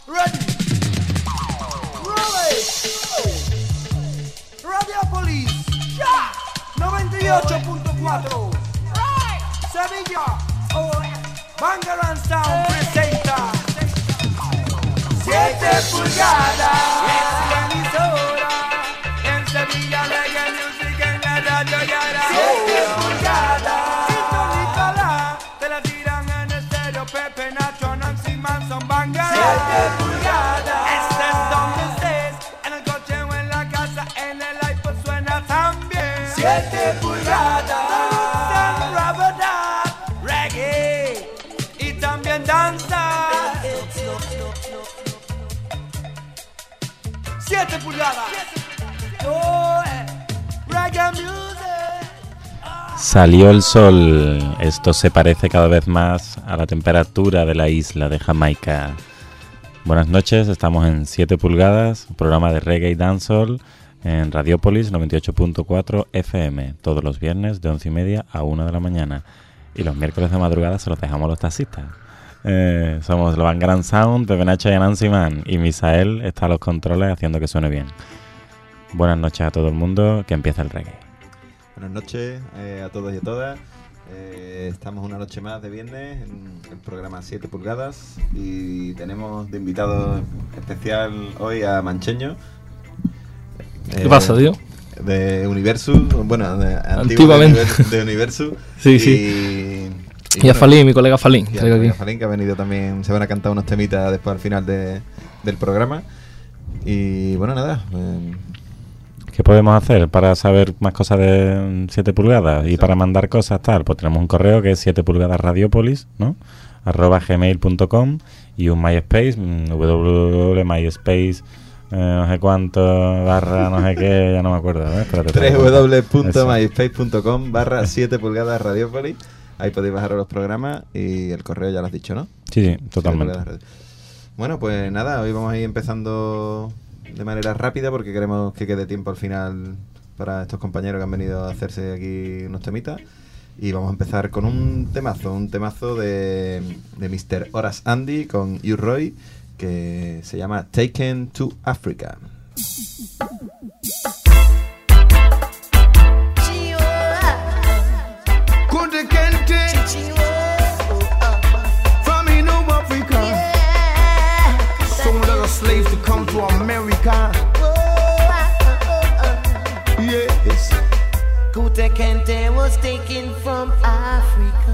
Ready. Radiopolis. Ya. 98.4. Sevilla. Bangaran Sound presenta 7 pulgadas. Es la emisora. En Sevilla Reggae Music en la radio Yara. 7 pulgadas. Sintonízala. Te la tiran en estéreo. Pepe, Nacho, Nancy, Manson, Bangaran. 7 pulgadas. Estés donde estés. En el coche o en la casa. En el iPod suena también. 7 pulgadas. Reggae. Y también danza. 7 pulgadas. Reggae music. Salió el sol. Esto se parece cada vez más a la temperatura de la isla de Jamaica. Buenas noches, estamos en 7 pulgadas, programa de reggae y dancehall en Radiopolis 98.4 FM, todos los viernes de 11:30 a 1 de la mañana. Y los miércoles de madrugada se los dejamos a los taxistas. Somos los Bangaran Sound, Pepe, Nacho y Nancy Man. Y Misael está a los controles haciendo que suene bien. Buenas noches a todo el mundo, que empieza el reggae. Buenas noches a todos y a todas. Estamos una noche más de viernes en el programa 7 pulgadas. Y tenemos de invitado especial hoy a Mancheño. ¿Qué pasa, tío? De Universu, bueno, antiguamente de Universu. Sí. Y a Falín, mi colega Falín. Y a Falín, que ha venido también. Se van a cantar unos temitas después al final del programa. Y bueno, nada. ¿Qué podemos hacer para saber más cosas de 7 pulgadas? Y para mandar cosas, tal, pues tenemos un correo que es 7 pulgadas radiopolis, ¿no? @gmail.com y un MySpace, www.myspace, no sé cuánto, barra, no sé qué, ya no me acuerdo. www.myspace.com/7 pulgadas radiopolis. Ahí podéis bajar los programas y el correo ya lo has dicho, ¿no? Sí, totalmente. Bueno, pues nada, hoy vamos a ir empezando de manera rápida porque queremos que quede tiempo al final para estos compañeros que han venido a hacerse aquí unos temitas. Y vamos a empezar con un temazo de Mr. Horace Andy con U-Roy, que se llama Taken to Africa. Slaves to come to America. Yes. Kunta Kinte was taken from Africa.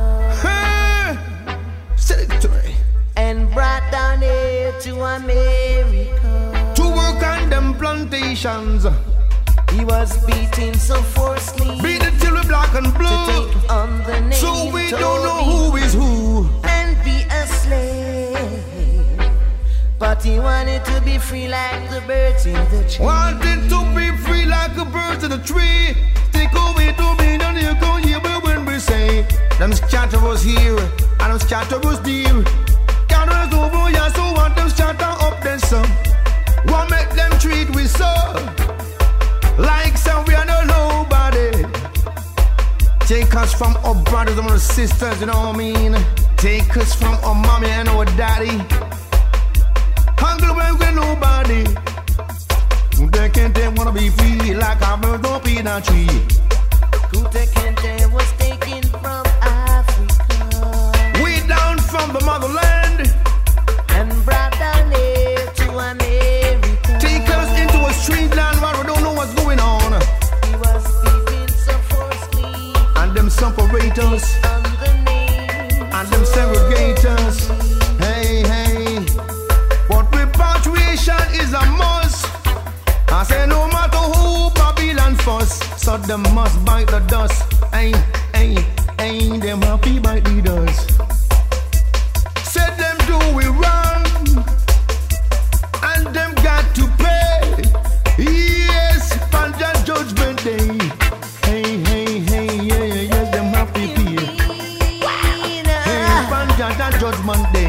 And brought down here to America. To work on them plantations. He was beaten so forcefully. Beaten till we're black and blue. To take on the name so we don't know who is who. And be a slave. But he wanted to be free like the birds in the tree. Wanted to be free like the birds in the tree. Take away to me, and you go hear when we say them scatter was here, and them scatter was there. Gatherers over here, so want them scatter up then some. What make them treat we so? Like some we are no nobody. Take us from our brothers and our sisters, you know what I mean? Take us from our mommy and our daddy. Hungry when we're nobody. Kunta Kinte wanna be free like a bird up in a tree. Kunta Kinte was taken from Africa. We down from the motherland and brought down here to America. Take us into a strange land where we don't know what's going on. He was beaten so forcefully. And them separators and them segregators. Hey, hey. But repatriation is a must. I say no matter who Babylon fuss, so them must bite the dust. Ain't them happy bite the dust. Said them do we wrong, and them got to pay. Yes, on that judgment day. Hey, yes, them happy pay. Hey, on that judgment day.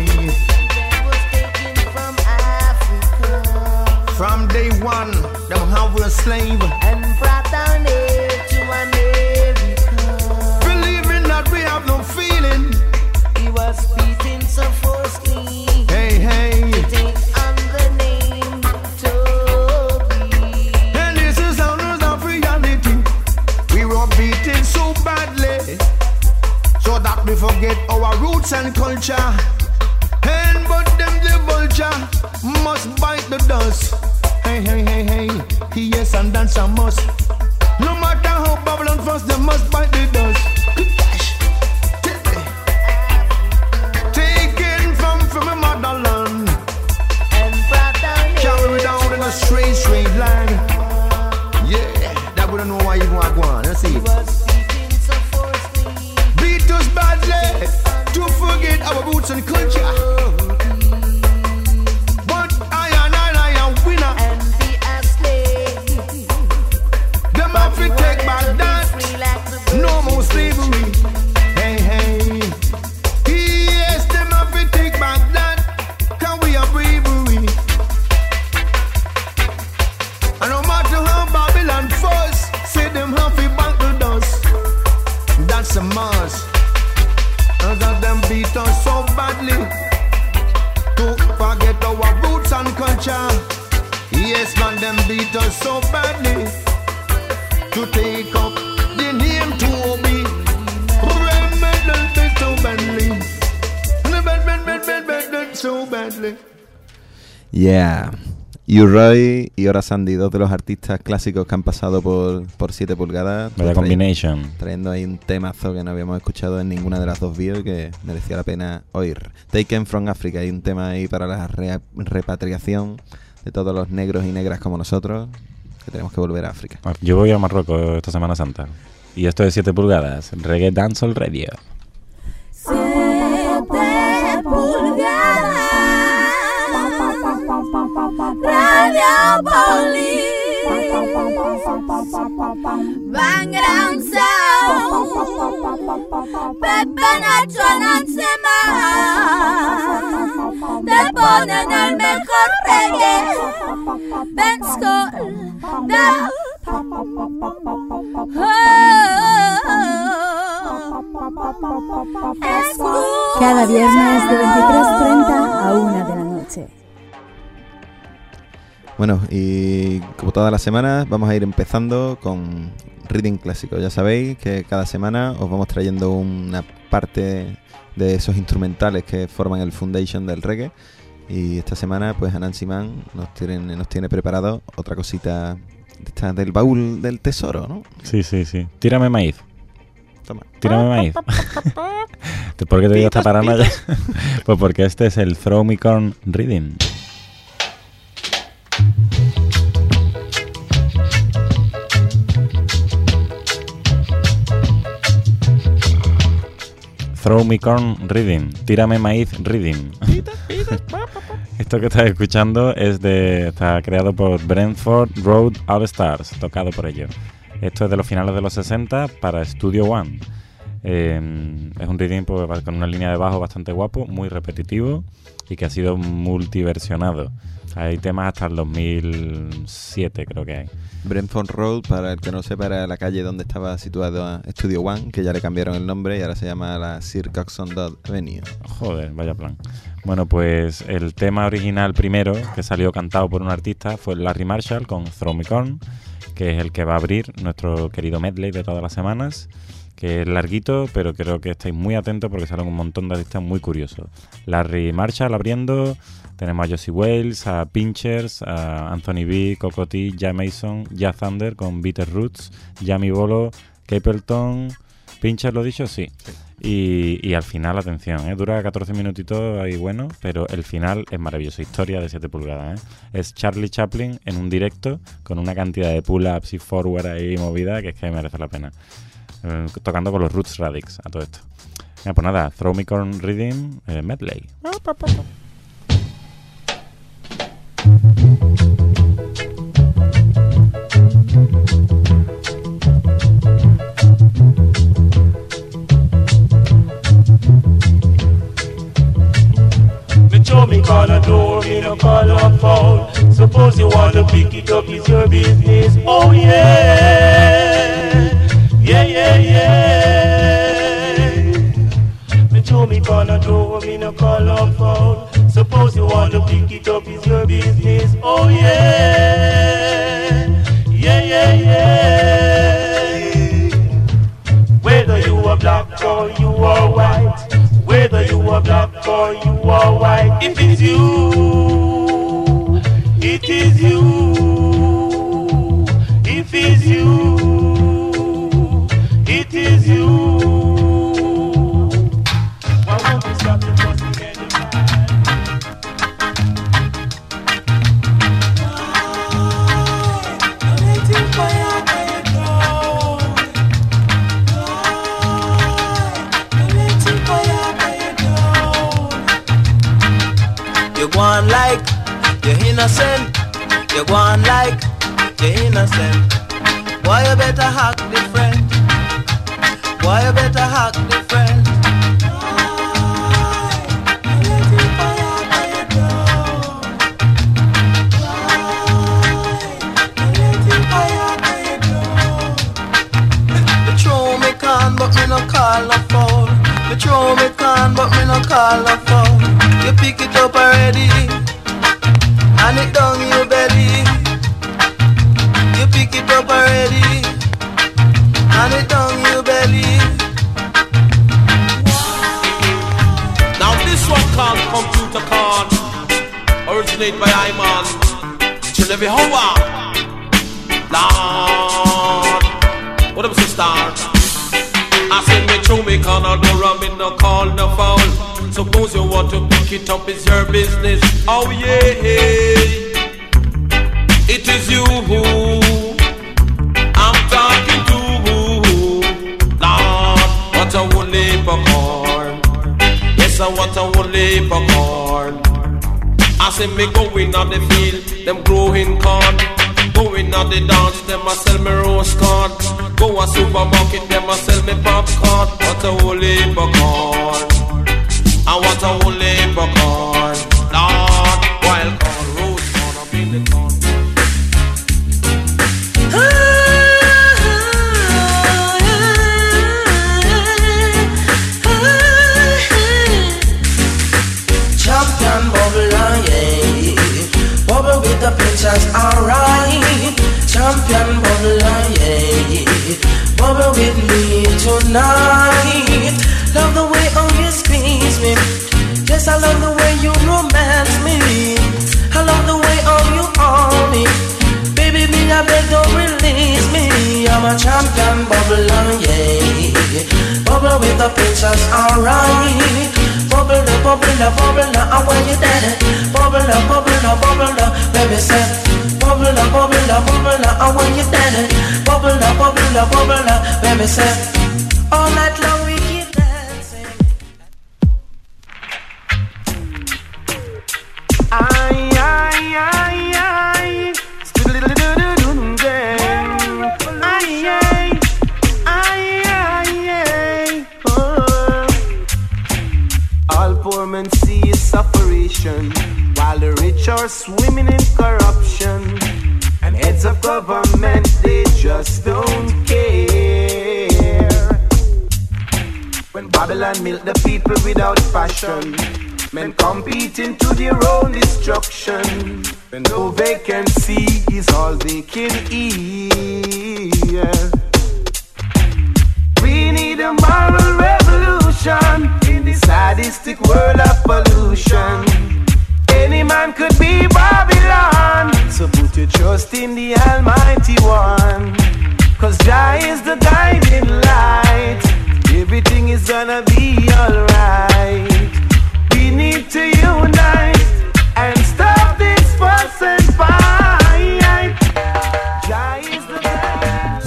From day one, them have a slave and brought down here to America. so that we forget our roots and culture. And but them the vulture must bite the dust. Hey, hey, hey, hey, yes, and dance a must. No matter how Babylon fuss, they must bite the dust. Taken from a motherland and carried down in a strange land. Yeah, that we don't know why you want to go on. Let's see. Beat us badly to forget our roots and culture. But I am winner. And be a slave. Them have to take back that. No more slavery. Hey, hey. Yes, them have to take back that. Can we have bravery? And no matter how Babylon fuss, say them have to bank the dust. That's a must. And that them beat us so badly to forget our roots and culture. Yes, man, them beat us so badly to take up the name to obey. Remember so badly. So badly. Yeah. U-Roy y Ora Sandy, dos de los artistas clásicos que han pasado por 7 pulgadas. Vaya combination. Trayendo ahí un temazo que no habíamos escuchado en ninguna de las dos videos y que merecía la pena oír. Taken from Africa, hay un tema ahí para la repatriación de todos los negros y negras como nosotros, que tenemos que volver a África. Yo voy a Marruecos esta Semana Santa. Y esto es 7 pulgadas, Reggae Dancehall Radio. 7 pulgadas. Radio Police, Background Sound, Pepe Nacho Nansema, te ponen el mejor reggae, Ben Skull, Cada viernes de 23:30 a 1 de la noche. Bueno, y como todas las semanas vamos a ir empezando con Reading Clásico. Ya sabéis que cada semana os vamos trayendo una parte de esos instrumentales que forman el foundation del reggae. Y esta semana pues Anansi Man nos tiene preparado otra cosita del baúl del tesoro, ¿no? Sí, sí, sí. Tírame maíz. Toma. Tírame maíz. ¿Por qué te digo esta paranoia? Pues porque este es el Throw Me Corn Reading. Throw Me Corn Reading, Tírame Maíz Reading. Esto que estás escuchando está creado por Brentford Road All Stars, tocado por ellos. Esto es de los finales de los 60 para Studio One. Es un reading pues, con una línea de bajo bastante guapo, muy repetitivo y que ha sido multiversionado. Hay temas hasta el 2007, creo que hay. Brentford Road, para el que no sepa, era la calle donde estaba situado Studio One, que ya le cambiaron el nombre y ahora se llama la Sir Coxon Dodd Avenue. Joder, vaya plan. Bueno, pues el tema original primero, que salió cantado por un artista, fue Larry Marshall con Throw Me Corn, que es el que va a abrir nuestro querido medley de todas las semanas, que es larguito, pero creo que estáis muy atentos porque salen un montón de artistas muy curiosos. Larry Marshall abriendo, tenemos a Josie Wales, a Pinchers, a Anthony B, Cocotee, Ja Mason, Ja Thunder con Bitter Roots, Jamie Bolo, Capleton, Pinchers, ¿lo he dicho? Sí. Y al final, atención, dura 14 minutitos ahí bueno, pero el final es maravilloso, historia de 7 pulgadas. Es Charlie Chaplin en un directo con una cantidad de pull-ups y forward ahí movida que es que merece la pena. Tocando con los Roots Radix a todo esto. Pues nada, Throw Me Corn Reading medley. Me call a door, me no call a phone. Suppose you wanna pick it up, it's your business. Oh yeah, yeah, yeah, yeah. Me show me call a door, me no call a phone. Suppose you wanna pick it up, it's your business. Oh yeah, yeah, yeah, yeah. Whether you a are black or you are white, whether you are black or you are white, if it's you, it is you. If it's you, it is you. Why won't you stop the fussing and the fight? I'm waiting for you. You go on like you're innocent. You go on like you're innocent. Boy, you better hack the friend. Boy, you better hack the friend. Me throw me can, but me no call a foul. Me throw me can, but me no call a foul. You pick it up already, and it down your belly. You pick it up already, and it down your belly. Now this one called Computer Card, originate by Iman, Chilevi Hoa. Lord, what up, sister? I said me through me corner door and me no call no foul. Suppose you want to pick it up, it's your business. Oh yeah, it is you who I'm talking to. Lord, what a whole heap of corn. Yes, I want a whole heap of corn. I say me going on the field, them growing corn. Going on the dance, them a sell me roast corn. Go a supermarket, them a sell me popcorn. What a whole heap of corn. I want a whole heap of corn. Lord, wild corn, roast corn, I'm in the corn. Champion bubble, yeah. Bubble with the pictures, alright. Champion bubble, yeah. Bubble with me tonight. Love the way oh you squeeze me. Yes, I love the way you romance me. I love the way oh you own me. Baby, me I beg don't release me. I'm a champion bubble, yeah. Bubble with the pictures, alright. Bubble, bubble, bubble, I want you dead. Bubble, bubble, bubble, baby say. Bubble, bubble, bubble, I want you dead. Bubble, bubble, bubble, baby say. All night long we keep dancing. Ay, ay, ay, ay. Ay, ay, ay, ay. Oh. All poor men see is sufferation, while the rich are swimming in corruption. And heads of government, they just don't care. When Babylon milk the people without passion, men competing to their own destruction. When no vacancy is all they can hear. We need a moral revolution in this sadistic world of pollution. Any man could be Babylon, so put your trust in the Almighty One. Cause Jah is the guiding light. Everything is gonna be alright. We need to unite and stop this fuss and fight. Jah is the guiding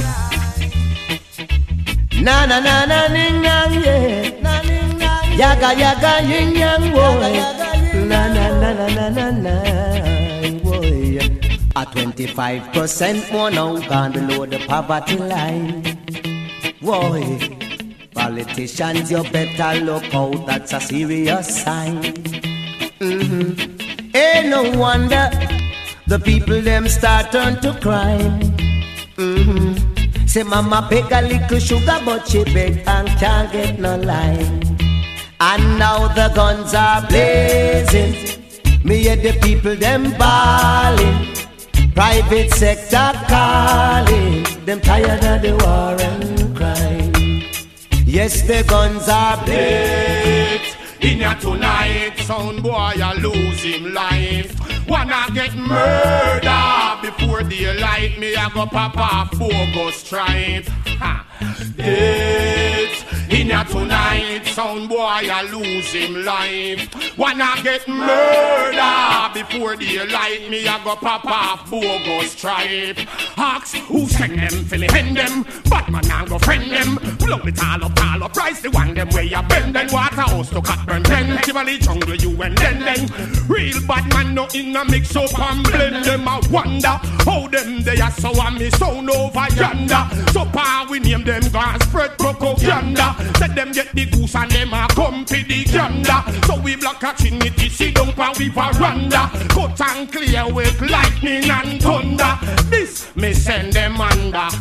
light. Na na na na ning nang yeah. Yaga yaga yin yang boy. Na na na na na na na boy. A 25% more now gone below the poverty line. Boy, politicians, you better look out. That's a serious sign. Ain't no wonder the people them start turn to crime. Say mama beg a little sugar, but she beg and can't get no line. And now the guns are blazing. Me hear the people them bawling. Private sector calling. Them tired of the war and crime. Yes, the guns are blazed. In ya tonight, sound boy, I lose him life. Wanna get murder before daylight. Me I go pop off bogus stripe. It's in ya tonight, sound boy, I lose him life. Wanna get murder before daylight. Me I go pop off bogus stripe. Ask who send them, fill it in them. Batman I go friend them. Blow it all up, rise the one them way you bend. Then Waterhouse to cut burn ten. Kimberly jungle you and then. Real bad man no in a mix up and blend them. I wonder how them they are so and me sound over yonder. So far we name them guns spread propaganda. Let them get the goose and them a come to the gander. So we block a Trinity, see don't pan we veranda. Cut and clear with lightning and thunder. This me send them under.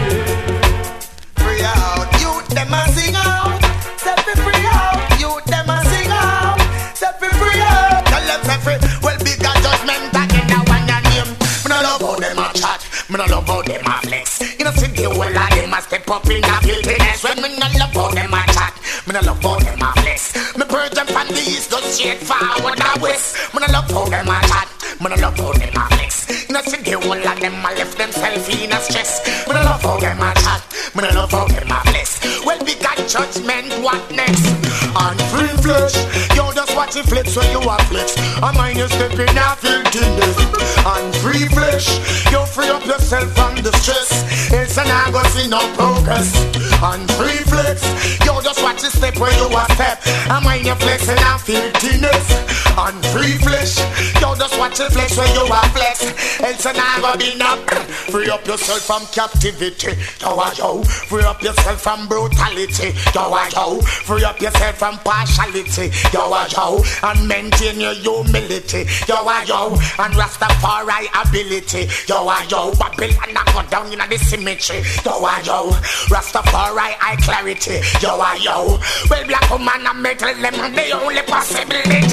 Free out, you them a sing out. Set me free out, you them a sing out. Set me free out, tell them set free. Well bigger judgment again now one your name. Me no love how them a chat, me no love how them a flex. You know see the whole of them a step up in a guiltiness. When me no love how them a chat, me no love how them a flex. Me purge them from the east, go straight forward and west. Me no love how them a chat, me no love how them a flex. You know see the whole of them a left themselves in a stress. Me no love how them a chat, me no love how them a flex. Well we got judgment, what next? On free flesh, yo just watch it flex when you are flex. I mind you stepping out filthiness. On free flesh, you free up yourself from the stress. It's an I go see no progress. On free flex, yo just watch it step when you are step. I mind you flexing out filthiness. On free flesh, yo just watch it flex when you are flex. It's an I go be no. Free up yourself from captivity. Yo, free up yourself from brutality. Yo, free up yourself from partiality. Yo, and maintain your humility. Yo, and Rastafari ability. Yo, Babylon I go down in the symmetry. Yo, Rastafari eye clarity. Yo, well black woman and metal them the only possibility.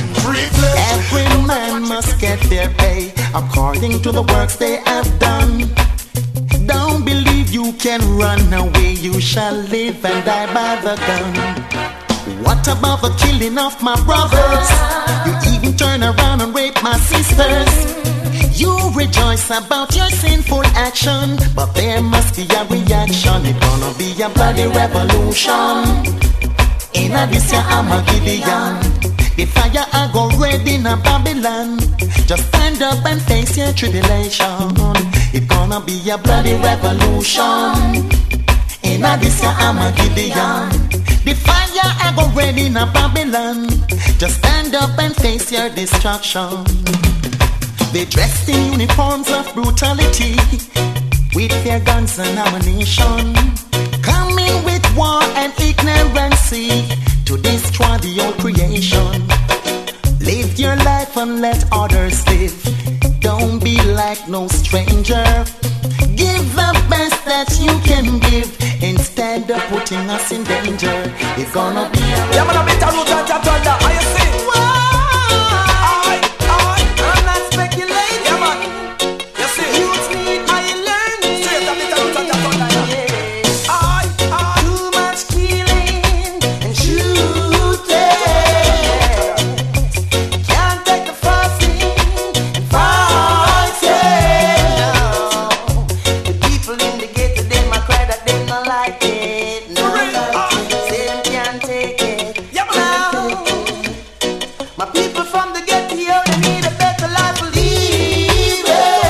Every man must get their pay according to the works they have done. Don't believe you can run away, you shall live and die by the gun. What about the killing of my brothers? You even turn around and rape my sisters. You rejoice about your sinful action, but there must be a reaction. It's gonna be a bloody revolution. In this year I'm a Gideon. The fire I go red in a Babylon. Just stand up and face your tribulation. It's gonna be a bloody revolution. In this year I'm a Gideon. The fire I go red in a Babylon. Just stand up and face your destruction. They dressed in uniforms of brutality, with their guns and ammunition, coming with war and ignorancy to destroy the old creation. Live your life and let others live. Don't be like no stranger. Give the best that you can give instead of putting us in danger. It's gonna be a yeah, man, a bit of root and thunder. How you see? I'm not speculating. Yeah, man. You see? Youth need I learn. Straight a bit of root and thunder. Too much killing and shooting. Can't take the fussing and fighting. No. The people in the ghetto, they might cry that they don't like it. No, say them can't take it. Yeah, man. My people from the ghetto, they need a better life of living.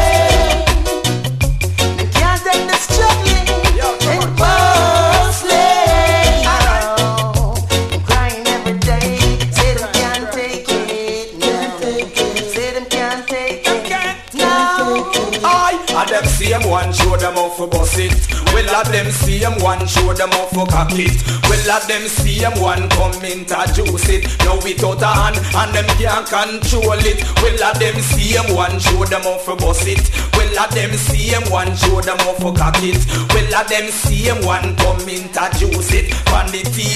They can't take the struggling and bustling. I'm crying every day. Say them can't take it. No. Say them can't take it. No. I them see them one, show them how for bust it. Well, let them see them one, show them how for cock it. Well, let them see them one, come into juice it. Now without a hand, and them can't control it. Well, let them see them one, show them how for bust it. Well, let them see them one, show them how for cock it. Well, let them see them one, come into juice it. On the TV,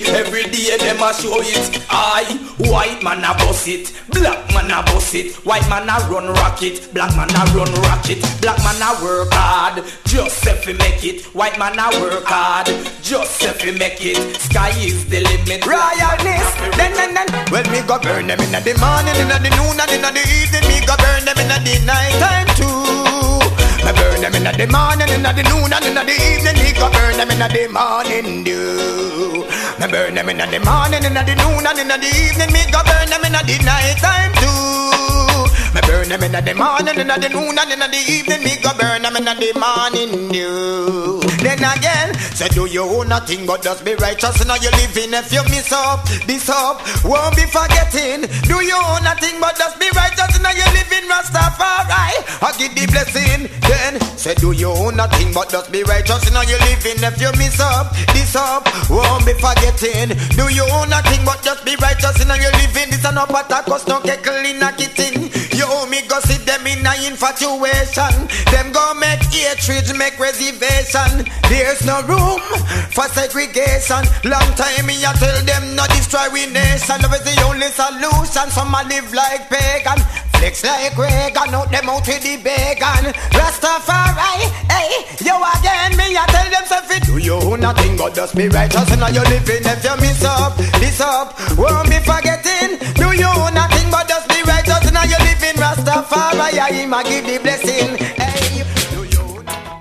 Every day them a show it. White man a boss it, black man a boss it. White man a run rocket, black man a run rocket. Black man a work hard, just if we make it. White man a work hard, just if we make it. Sky is the limit. Royalness, then. Well, me go burn them in the morning, in the noon, and in the evening. Me go burn them in the night time too. Me burn them in the morning, in the noon, and in the evening. Me go burn them in the morning dew. Me burn them in the morning, in the noon, and in the evening. Me go burn them in the night time too. Me burn them in the morning, in the noon, and in the evening. Me go burn them in the morning dew. Then again, say do you own nothing but just be righteous? Now you living if you miss up, this up, won't be forgetting. Do you own nothing but just be righteous? Now you living Rastafari, I give the blessing. Then say do you own nothing but just be righteous? Now you living if you miss up, this up, won't be forgetting. Do you own nothing but just be righteous? Now you living this and up attack us, no keckle in a kitchen. You owe me go see them in a infatuation. Them go make hatred, make reservation. There's no room for segregation. Long time me I tell them not destroy we nation. Love is the only solution. Some a live like pagan, flex like Reagan, out them out with the bacon. Rastafari, hey, you again me I tell them something. Do you own nothing but just be righteous? And now you living if you miss up, this up, won't be forgetting. Do you own nothing but just be righteous? And now you living Rastafari, I him a give the blessing. Hey, do you own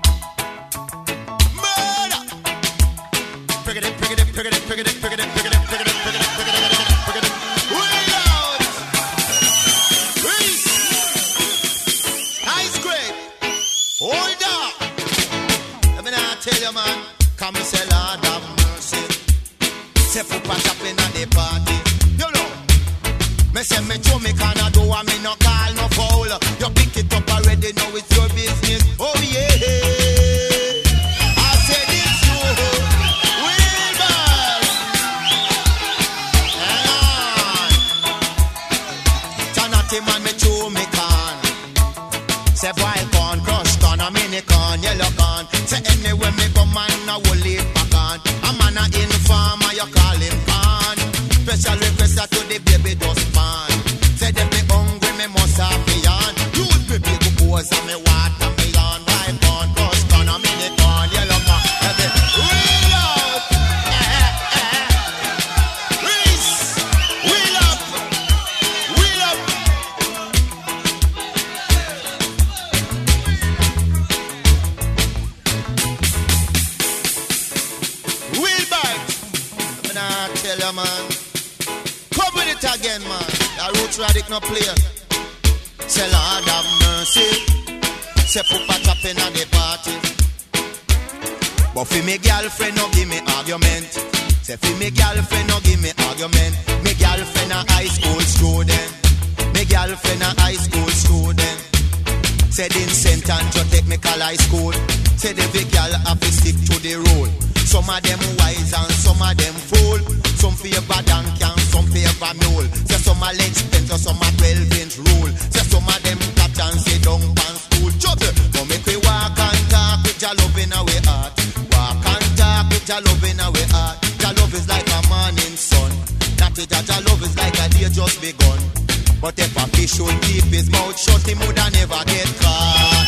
Ice cream. Hold up. Let me not tell you, man. Come say Lord have mercy. Say football chopping at the party. You know. Me say me show me can't do and me no call no foul. You pick it up already, now it's your business. Oh yeah. Man, me chew me can. Say boil corn, crush corn, a mini corn, yellow corn. Say anywhere me go, man, I will leave back on. A man a informer, you call him pan. Special request to the baby dustpan. Say them me hungry, me must have me on. Use me big pose and me water me on. Boil corn, crush corn, a mini corn, yellow corn. Wheel up, Reese, wheel up, wheel up. Tell you, man. Come with it again, man. The Roots Radic no play. Say Lord have mercy. Say Papa chopping at the party. But for me girlfriend no give me argument. Say for me girlfriend no give me argument. Me girlfriend a high school student. Me girlfriend a high school student. Say in St. Andrew Technical High School. Say the big girl have to stick to the rule. Some of them wise and some of them fool. Some favor donkey and some favor mule. Say some a length spent or some a 12-inch rule. Say some of them captain say down pan school. Trouble, no make we walk and talk with your love in our heart. Walk and talk with your love in our heart. Your love is like a morning sun. Not it that your love is like a day just begun. But if a fish should keep his mouth shut, he would never get caught.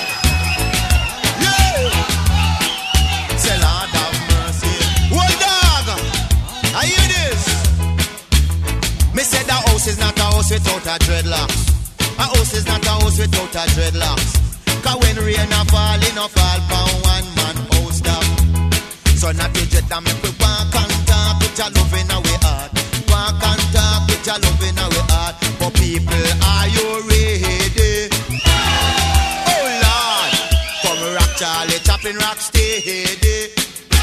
Yeah! Say Lord have mercy. Well, dog, I hear this. Me said the house is not a house without a dreadlocks. A house is not a house without a dreadlocks. Cause when rain a fall, it no fall from one man house down. So not to dread and make we walk and talk with your love in our heart. Walk and talk with your love in our heart. But people, are you ready? Oh Lord, come rock Charlie, chopping rock steady.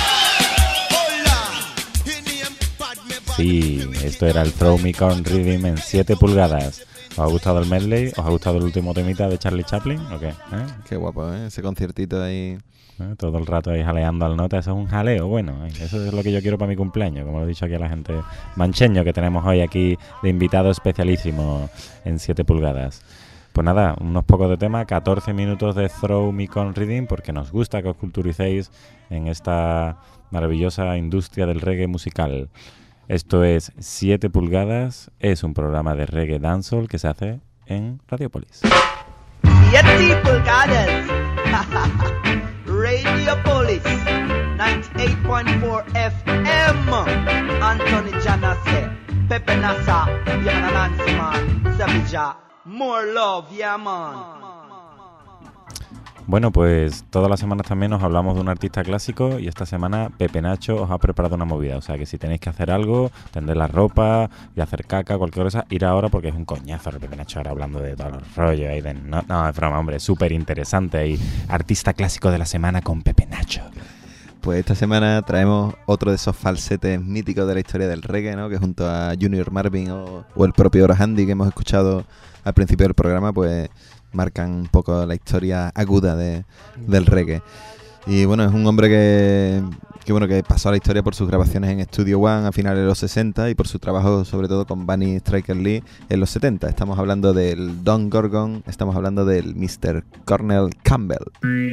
Sí, esto era el Throw Me Corn Rhythm en 7 pulgadas. ¿Os ha gustado el medley? ¿Os ha gustado el último temita de Charlie Chaplin? ¿O qué? Qué guapo, ¿eh? Ese conciertito ahí. Todo el rato ahí jaleando al nota. Eso es un jaleo, bueno. Eso es lo que yo quiero para mi cumpleaños, como lo he dicho aquí a la gente mancheño que tenemos hoy aquí de invitado especialísimo en 7 pulgadas. Pues nada, unos pocos de tema, 14 minutos de Throw Me Con Reading, porque nos gusta que os culturicéis en esta maravillosa industria del reggae musical. Esto es 7 pulgadas, es un programa de reggae dancehall que se hace en Radiopolis. 7 pulgadas, Radiopolis, 98.4 FM, Anthony Janase, Pepe Nasa, yeah man, Nancy man, Savija, more love, yeah man. Bueno, pues todas las semanas también nos hablamos de un artista clásico y esta semana Pepe Nacho os ha preparado una movida. O sea que si tenéis que hacer algo, tender la ropa y hacer caca, cualquier cosa, ir ahora porque es un coñazo el Pepe Nacho ahora hablando de todos los rollos. Y de, no, es broma, hombre, súper interesante. Y artista clásico de la semana con Pepe Nacho. Pues esta semana traemos otro de esos falsetes míticos de la historia del reggae, ¿no? Que junto a Junior Marvin o el propio Ora Handy que hemos escuchado al principio del programa, pues marcan un poco la historia aguda del reggae. Y bueno, es un hombre que pasó a la historia por sus grabaciones en Studio One a finales de los 60 y por su trabajo sobre todo con Bunny Striker Lee en los 70. Estamos hablando del Don Gorgon, estamos hablando del Mr. Cornell Campbell.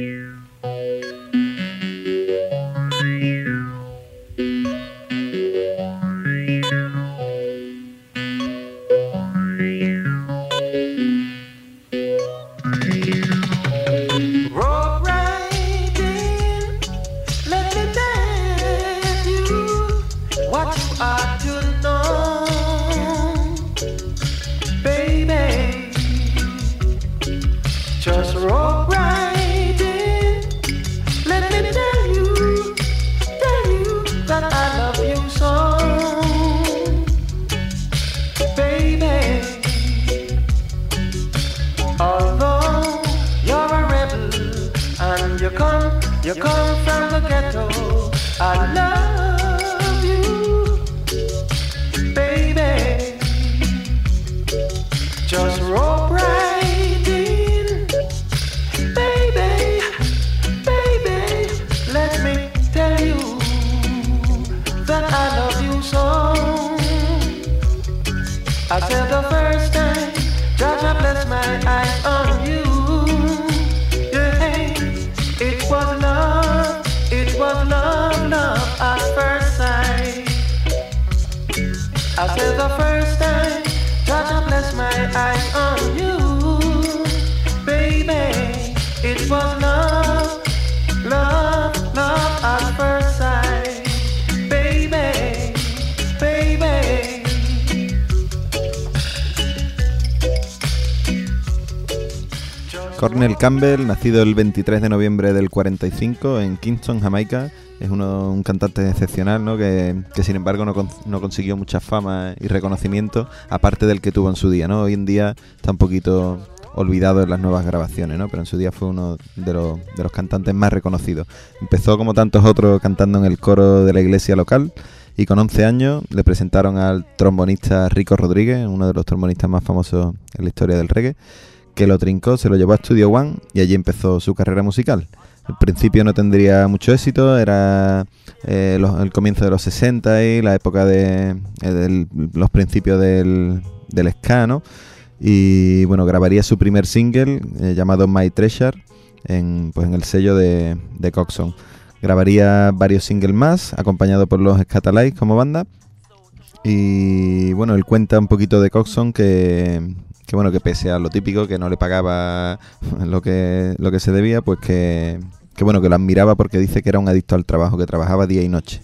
You come from the ghetto, I love you, baby. Just roll right in, baby, baby. Let me tell you that I love you so. I said the first time, God bless my eyes on you. It was love at first sight. I said the first time, God bless my eyes on you, baby. It was love at first sight, baby, baby. Cornell Campbell, nacido el 23 de noviembre del 45 en Kingston, Jamaica, es un cantante excepcional, ¿no? que sin embargo no consiguió mucha fama y reconocimiento, aparte del que tuvo en su día, ¿no? Hoy en día está un poquito olvidado en las nuevas grabaciones, ¿no? Pero en su día fue uno de los cantantes más reconocidos. Empezó como tantos otros cantando en el coro de la iglesia local y con 11 años le presentaron al trombonista Rico Rodríguez, uno de los trombonistas más famosos en la historia del reggae, que lo trincó, se lo llevó a Studio One y allí empezó su carrera musical. Al principio no tendría mucho éxito, era el comienzo de los 60 y la época de los principios del ska, ¿no? Y bueno, grabaría su primer single llamado My Treasure en el sello de Coxsone. Grabaría varios singles más, acompañado por los Scatalites como banda. Y bueno, él cuenta un poquito de Coxsone que pese a lo típico, que no le pagaba lo que se debía, pues que lo admiraba porque dice que era un adicto al trabajo, que trabajaba día y noche.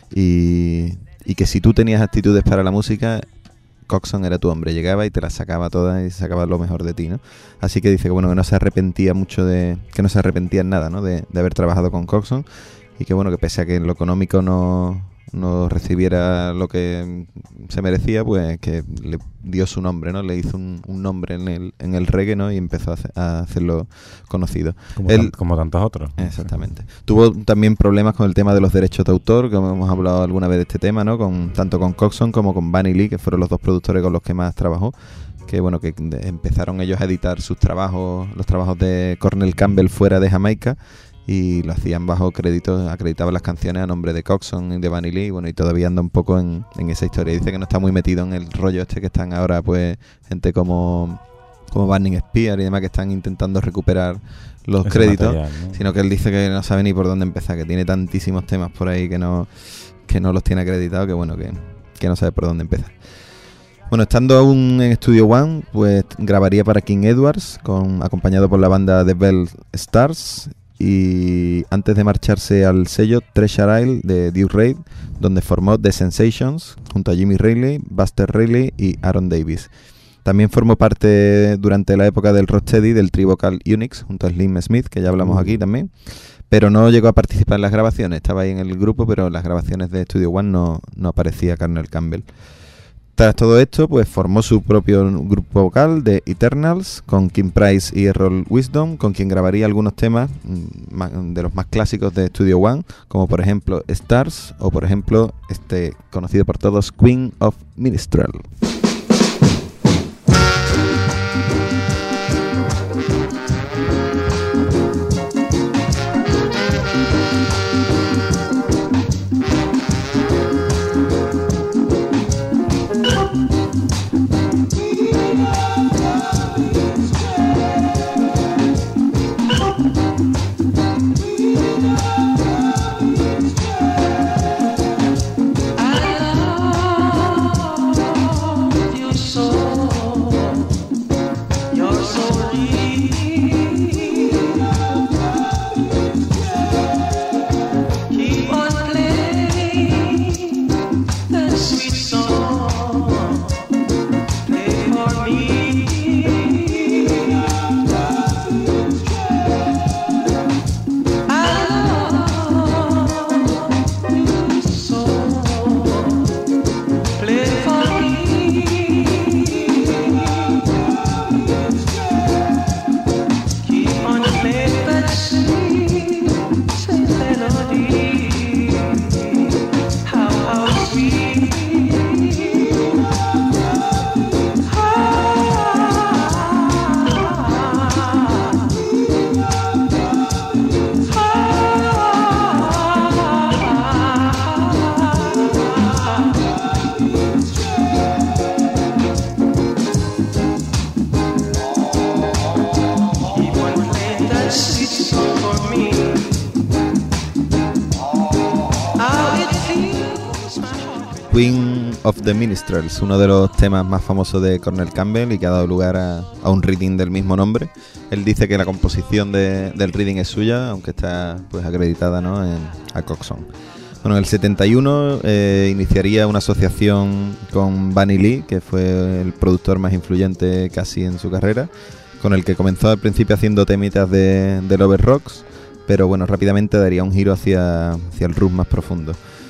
Y que si tú tenías actitudes para la música, Coxsone era tu hombre, llegaba y te las sacaba todas y sacaba lo mejor de ti, ¿no? Así que dice que no se arrepentía que no se arrepentía en nada, ¿no? De haber trabajado con Coxsone y que pese a que en lo económico no recibiera lo que se merecía, pues que le dio su nombre, ¿no? Le hizo un nombre en el reggae, ¿no? Y empezó a hacerlo conocido. Como tantos otros. Exactamente. Tuvo también problemas con el tema de los derechos de autor, como hemos hablado alguna vez de este tema, ¿no? Tanto con Coxsone como con Bunny Lee, que fueron los dos productores con los que más trabajó. Que empezaron ellos a editar los trabajos de Cornell Campbell fuera de Jamaica, y lo hacían bajo crédito, acreditaban las canciones a nombre de Coxsone y de Bunny Lee, y todavía anda un poco en esa historia. Dice que no está muy metido en el rollo que están ahora, pues, gente como como Burning Spear y demás, que están intentando recuperar los créditos, material, ¿no? Sino que él dice que no sabe ni por dónde empezar, que tiene tantísimos temas por ahí que no los tiene acreditados, que bueno, que no sabe por dónde empezar. Bueno, estando aún en Studio One, pues grabaría para King Edwards, acompañado por la banda The Bell Stars, y antes de marcharse al sello Treasure Isle de Duke Reid, donde formó The Sensations junto a Jimmy Reilly, Buster Reilly y Aaron Davis. También formó parte durante la época del rocksteady del trío vocal Unix junto a Slim Smith, que ya hablamos aquí también, pero no llegó a participar en las grabaciones. Estaba ahí en el grupo, pero en las grabaciones de Studio One no aparecía Cornell Campbell. Tras todo esto, pues formó su propio grupo vocal, The Eternals, con Kim Price y Errol Wisdom, con quien grabaría algunos temas de los más clásicos de Studio One, como por ejemplo Stars, o por ejemplo conocido por todos, Queen of Minstrel. Queen of the Minstrels, uno de los temas más famosos de Cornell Campbell y que ha dado lugar a un reading del mismo nombre. Él dice que la composición del reading es suya, aunque está pues acreditada, ¿no?, a Coxon. Bueno, en el 71 iniciaría una asociación con Bunny Lee, que fue el productor más influyente casi en su carrera, con el que comenzó al principio haciendo temitas de Lover Rocks, pero bueno, rápidamente daría un giro hacia el rock más profundo.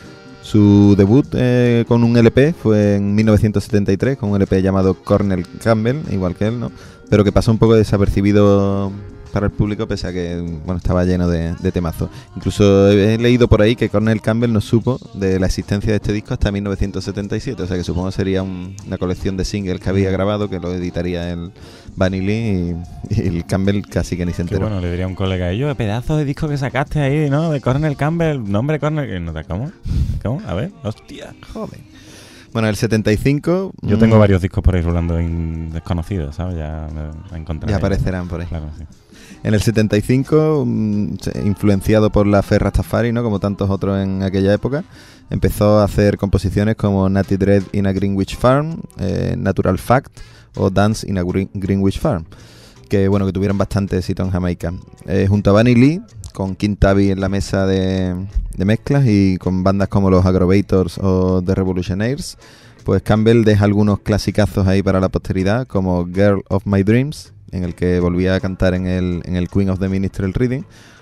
Su debut con un LP fue en 1973, con un LP llamado Cornell Campbell, igual que él, ¿no?, pero que pasó un poco desapercibido para el público, pese a que bueno, estaba lleno de temazos. Incluso he leído por ahí que Cornell Campbell no supo de la existencia de este disco hasta 1977, o sea que supongo sería una colección de singles que había grabado, que lo editaría el Bunny Lee, y el Campbell casi que ni se enteró. Que bueno, le diría a un colega, yo, pedazo de disco que sacaste ahí, ¿no?, de Cornell Campbell, nombre Cornell, no te ¿cómo? A ver, hostia, joder. Bueno, el 75... Yo tengo varios discos por ahí rulando desconocidos, ¿sabes? Ya me encontraré. Ya aparecerán por ahí. Claro, sí. En el 75, influenciado por la fe Rastafari, ¿no?, como tantos otros en aquella época, empezó a hacer composiciones como Natty Dread in a Greenwich Farm, Natural Fact o Dance in a Greenwich Farm, que bueno, que tuvieron bastante éxito en Jamaica. Junto a Bunny Lee, con King Tabby en la mesa de mezclas y con bandas como los Aggrovators o The Revolutionaires, pues Campbell deja algunos clasicazos ahí para la posteridad, como Girl of My Dreams, en el que volvía a cantar en el Queen of the Minstrel Reading,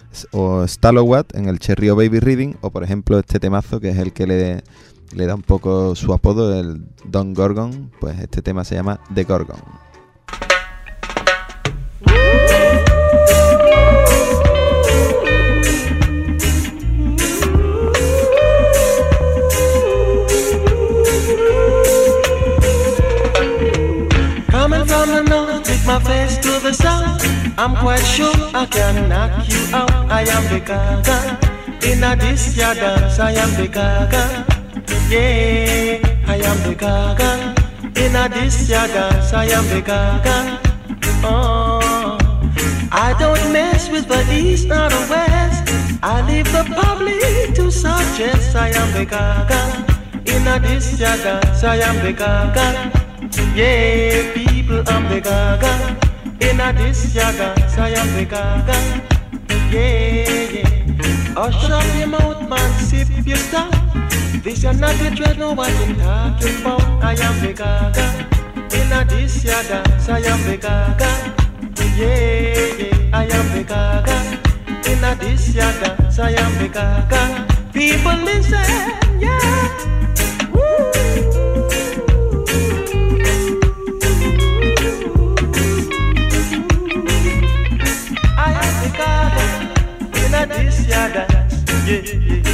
o Stallowat en el Cherry O Baby Reading, o por ejemplo este temazo que es el que le da un poco su apodo, el Don Gorgon. Pues este tema se llama The Gorgon. My face to the sun, I'm quite sure I can knock you out. I am the gaga, in a this ya dance, I am the gaga. Yeah, I am the gaga, in a this ya dance, I am the gaga. I don't mess with the east or the west. I leave the public to suggest I am the gaga. In a this dance, I am the gaga. Yeah, people, I'm the gaga. In a this dance, I am the gaga. Yeah, yeah. Hush up your mouth, man, sip your stuff. This is not the dread, no what I'm talking about. I am the gaga. In a this dance, I am the gaga. Yeah, yeah, I am the gaga. In a this dance, I am the gaga. People listen, yeah. Woo. I am the gaga. In a this dance, yeah, yeah.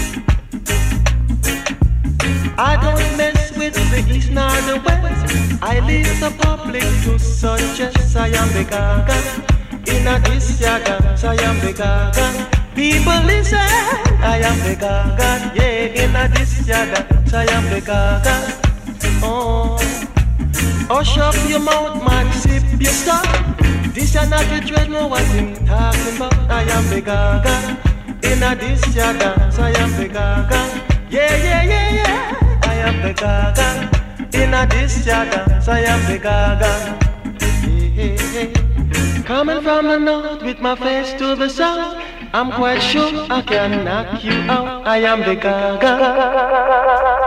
I don't mess with the east nor the west. I leave the public to suggest I am the gaga. In a this dance, I am the gaga. People listen, I am the gaga. Yeah, in a this dance, I am the gaga. Oh, hush up your mouth, man, sip your stuff. This is not the dread, no what I'm talking about. I am the gaga. In a this dance, I am the gaga. Yeah, yeah, yeah, yeah. I am the gaga. In a this dance, I am the gaga. Yeah, yeah, yeah. Coming from the north with my face to the south, I'm quite sure I can knock you out. I am the gaga.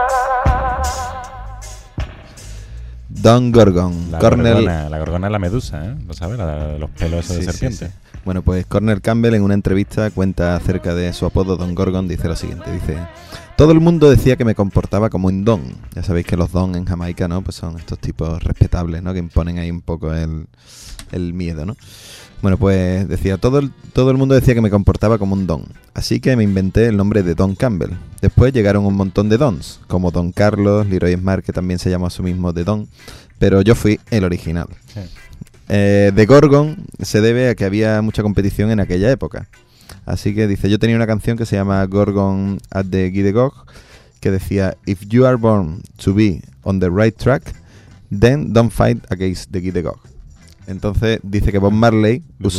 Don Gorgon. La Cornel... gorgona es la medusa, ¿eh? ¿Lo sabes? Los pelos esos de serpiente. Sí. Bueno, pues Cornel Campbell en una entrevista cuenta acerca de su apodo Don Gorgon. Dice lo siguiente, dice: todo el mundo decía que me comportaba como un don. Ya sabéis que los don en Jamaica, ¿no? Pues son estos tipos respetables, ¿no? Que imponen ahí un poco el miedo, ¿no? Bueno, pues decía, todo el mundo decía que me comportaba como un don. Así que me inventé el nombre de Don Campbell. Después llegaron un montón de dons, como Don Carlos, Leroy Smart, que también se llamó a sí mismo de Don. Pero yo fui el original. Sí. De Gorgon se debe a que había mucha competición en aquella época. Así que dice, yo tenía una canción que se llama Gorgon at the Guy de Gog, que decía, if you are born to be on the right track, then don't fight against the Guy de Gog. Entonces dice que Bob Marley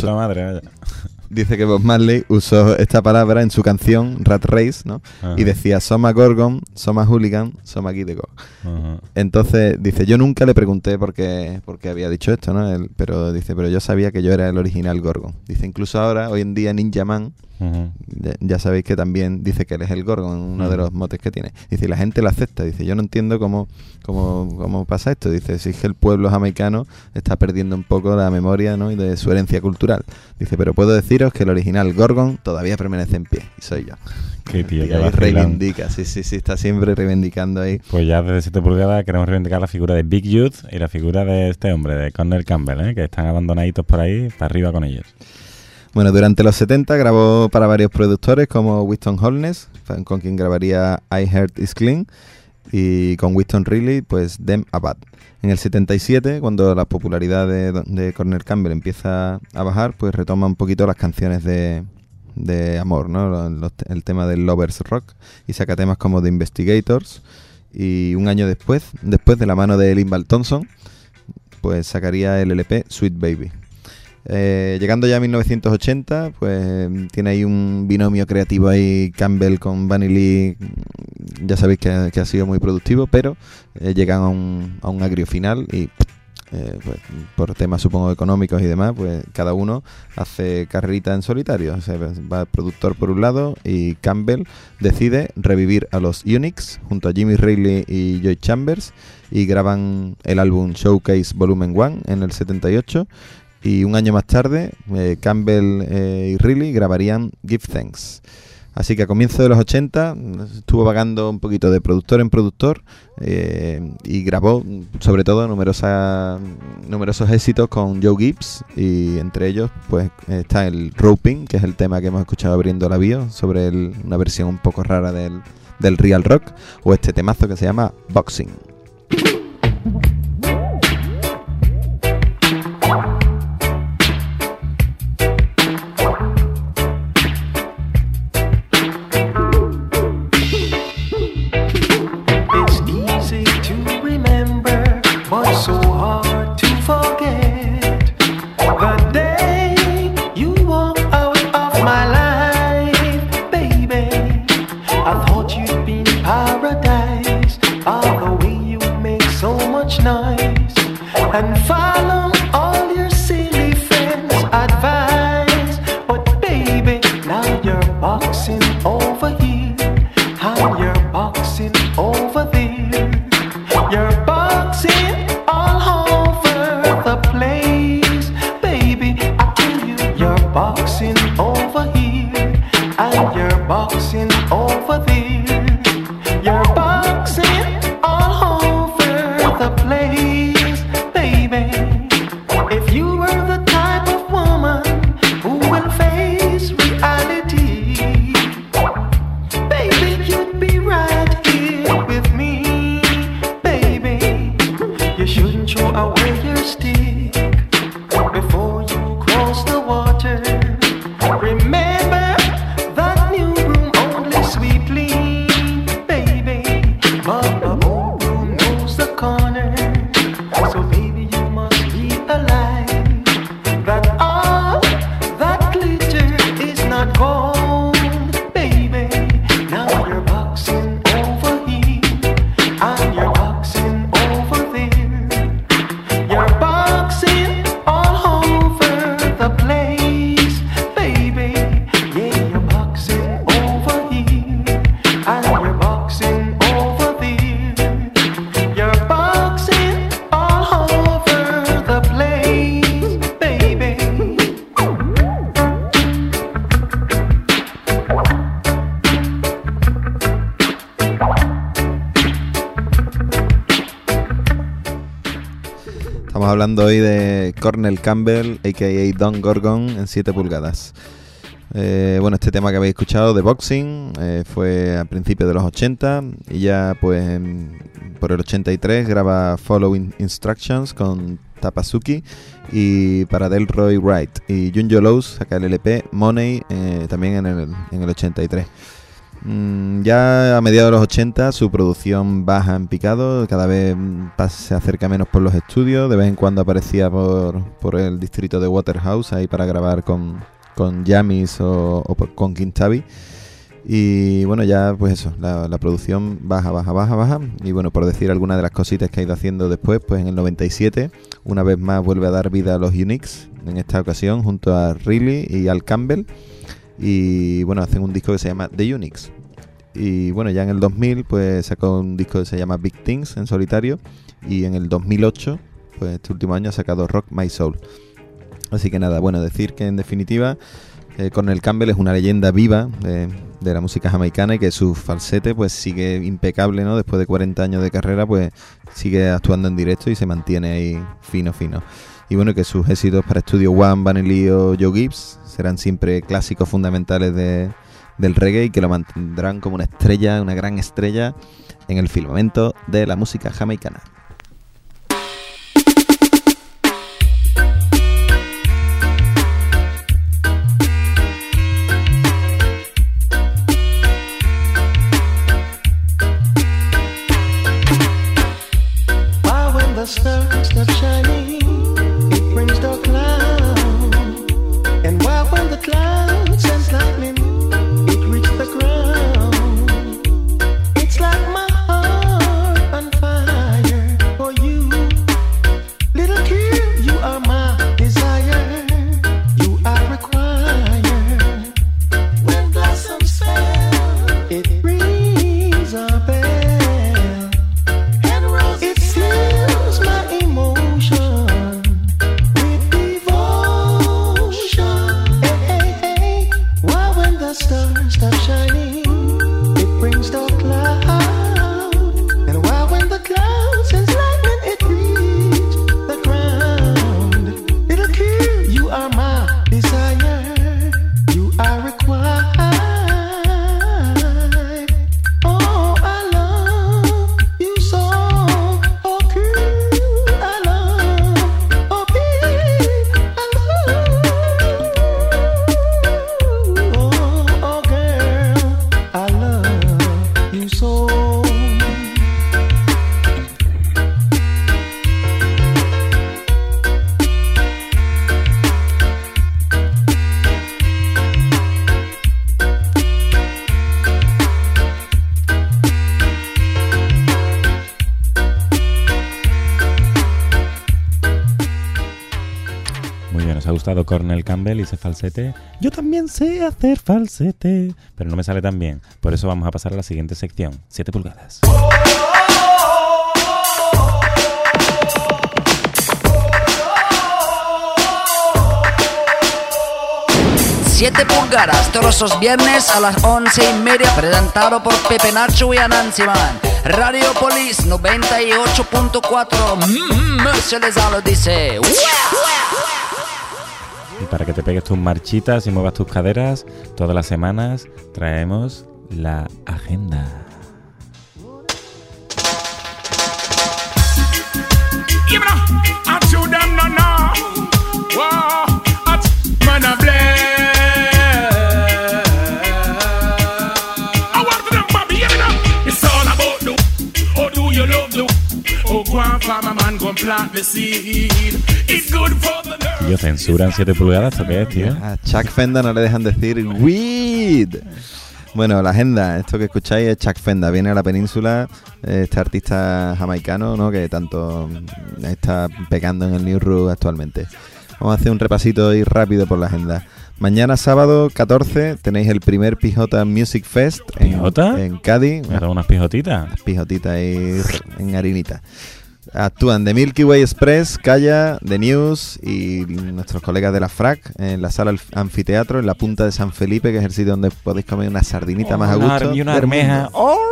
usó esta palabra en su canción Rat Race, ¿no? Ajá. Y decía, Soma Gorgon, Soma Hooligan, Soma Guy de Gog. Entonces dice, yo nunca le pregunté por qué había dicho esto, ¿no? Pero yo sabía que yo era el original Gorgon. Dice, incluso ahora, hoy en día, Ninja Man, ya sabéis que también dice que él es el Gorgon, uno de los motes que tiene. Dice, y la gente lo acepta. Dice, yo no entiendo cómo pasa esto. Dice, si es que el pueblo jamaicano está perdiendo un poco la memoria, ¿no? Y de su herencia cultural. Dice, pero puedo deciros que el original Gorgon todavía permanece en pie. Y soy yo. Qué tío, que reivindica, sí, está siempre reivindicando ahí. Pues ya desde 7 pulgadas queremos reivindicar la figura de Big Youth y la figura de este hombre, de Cornel Campbell, que están abandonaditos por ahí, para arriba con ellos. Bueno, durante los 70 grabó para varios productores como Winston Holness, con quien grabaría I Heart Is Clean, y con Winston Reilly, pues Them Abad. En el 77, cuando la popularidad de Cornel Campbell empieza a bajar, pues retoma un poquito las canciones de amor, ¿no? El tema del Lovers Rock, y saca temas como The Investigators, y un año después de la mano de Linval Thompson, pues sacaría el LP Sweet Baby. Llegando ya a 1980, pues tiene ahí un binomio creativo ahí, Campbell con Bunny Lee, ya sabéis que ha sido muy productivo, pero llegan a un agrio final y pues, por temas supongo económicos y demás, pues cada uno hace carrerita en solitario. O sea, va el productor por un lado y Campbell decide revivir a los Unix junto a Jimmy Reilly y Joy Chambers y graban el álbum Showcase Volumen 1 en el 78. Y un año más tarde, Campbell y Reilly grabarían Give Thanks. Así que a comienzos de los 80 estuvo vagando un poquito de productor en productor y grabó sobre todo numerosos éxitos con Joe Gibbs, y entre ellos pues está el Roping, que es el tema que hemos escuchado abriendo la bio, sobre una versión un poco rara del real rock, o este temazo que se llama Boxing. noise and follow all your silly friends' advice. But baby, now you're boxing over here and you're boxing over there. You're boxing all over the place. Baby, I tell you, you're boxing over here and you're boxing over there. You're boxing all over the place, baby. If you were the type of woman who will face reality, baby, you'd be right here with me, baby. You shouldn't throw away your stick before you cross the water. Remember that new broom only sweetly, baby, but the old broom knows the corner. So baby, you must realize that all that glitter is not gold, baby. Now you're boxing over here and you're boxing over there. You're boxing all over the place, baby. Yeah, you're boxing over here and you're boxing over there. You're boxing all over the place, baby. Estamos hablando hoy de Cornel Campbell, a.k.a. Don Gorgon, en 7 pulgadas. Bueno, este tema que habéis escuchado de Boxing fue a principios de los 80 y ya pues por el 83 graba Follow Instructions con Tapasuki y para Delroy Wright, y Junjo Lows saca el LP Money también en el 83. Ya a mediados de los 80 su producción baja en picado, cada vez se acerca menos por los estudios, de vez en cuando aparecía por el distrito de Waterhouse ahí para grabar con Jamis o con Kintabi. Y bueno, ya pues eso, la producción baja. Y bueno, por decir algunas de las cositas que ha ido haciendo después, pues en el 97 una vez más vuelve a dar vida a los Uniques, en esta ocasión junto a Riley y Al Campbell. Y bueno, hacen un disco que se llama The Uniques. Y bueno, ya en el 2000 pues sacó un disco que se llama Big Things en solitario. Y en el 2008, pues este último año ha sacado Rock My Soul. Así que nada, bueno, decir que en definitiva Cornel Campbell es una leyenda viva de la música jamaicana y que su falsete pues sigue impecable, ¿no? Después de 40 años de carrera pues sigue actuando en directo y se mantiene ahí fino. Y bueno, que sus éxitos para Studio One, Bunny Lee o Joe Gibbs serán siempre clásicos fundamentales del reggae y que lo mantendrán como una estrella, una gran estrella en el firmamento de la música jamaicana. The stars stop shining, it brings the cloud. And while when the clouds sends lightning, it reaches the ground. It's like my heart on fire for you. Little kid, you are my desire, you are required. When blossoms fail, it rings a bell. It seals my emotion. os ha gustado Cornel Campbell y ese falsete. Yo también sé hacer falsete, pero no me sale tan bien. Por eso vamos a pasar a la siguiente sección, 7 pulgadas. 7 pulgadas, todos los viernes a las 11:30, presentado por Pepe Nacho y Anansi Man. Radiopolis 98.4, se les lo dice. Y para que te pegues tus marchitas y muevas tus caderas, todas las semanas traemos la agenda. Tío, censuran 7 pulgadas, ¿o qué es, tío? A Chuck Fenda no le dejan decir weed. Bueno, la agenda, esto que escucháis es Chuck Fenda, viene a la península, este artista jamaicano, ¿no?, que tanto está pegando en el New Root actualmente. Vamos a hacer un repasito ahí rápido por la agenda. Mañana sábado 14 tenéis el primer Pijota Music Fest en Cádiz. ¿Me da unas pijotitas? Unas pijotitas ahí en harinita. Actúan The Milky Way Express, Calla, The News y nuestros colegas de la FRAC en la sala anfiteatro en la punta de San Felipe, que es el sitio donde podéis comer una sardinita más a gusto. Y una armeja.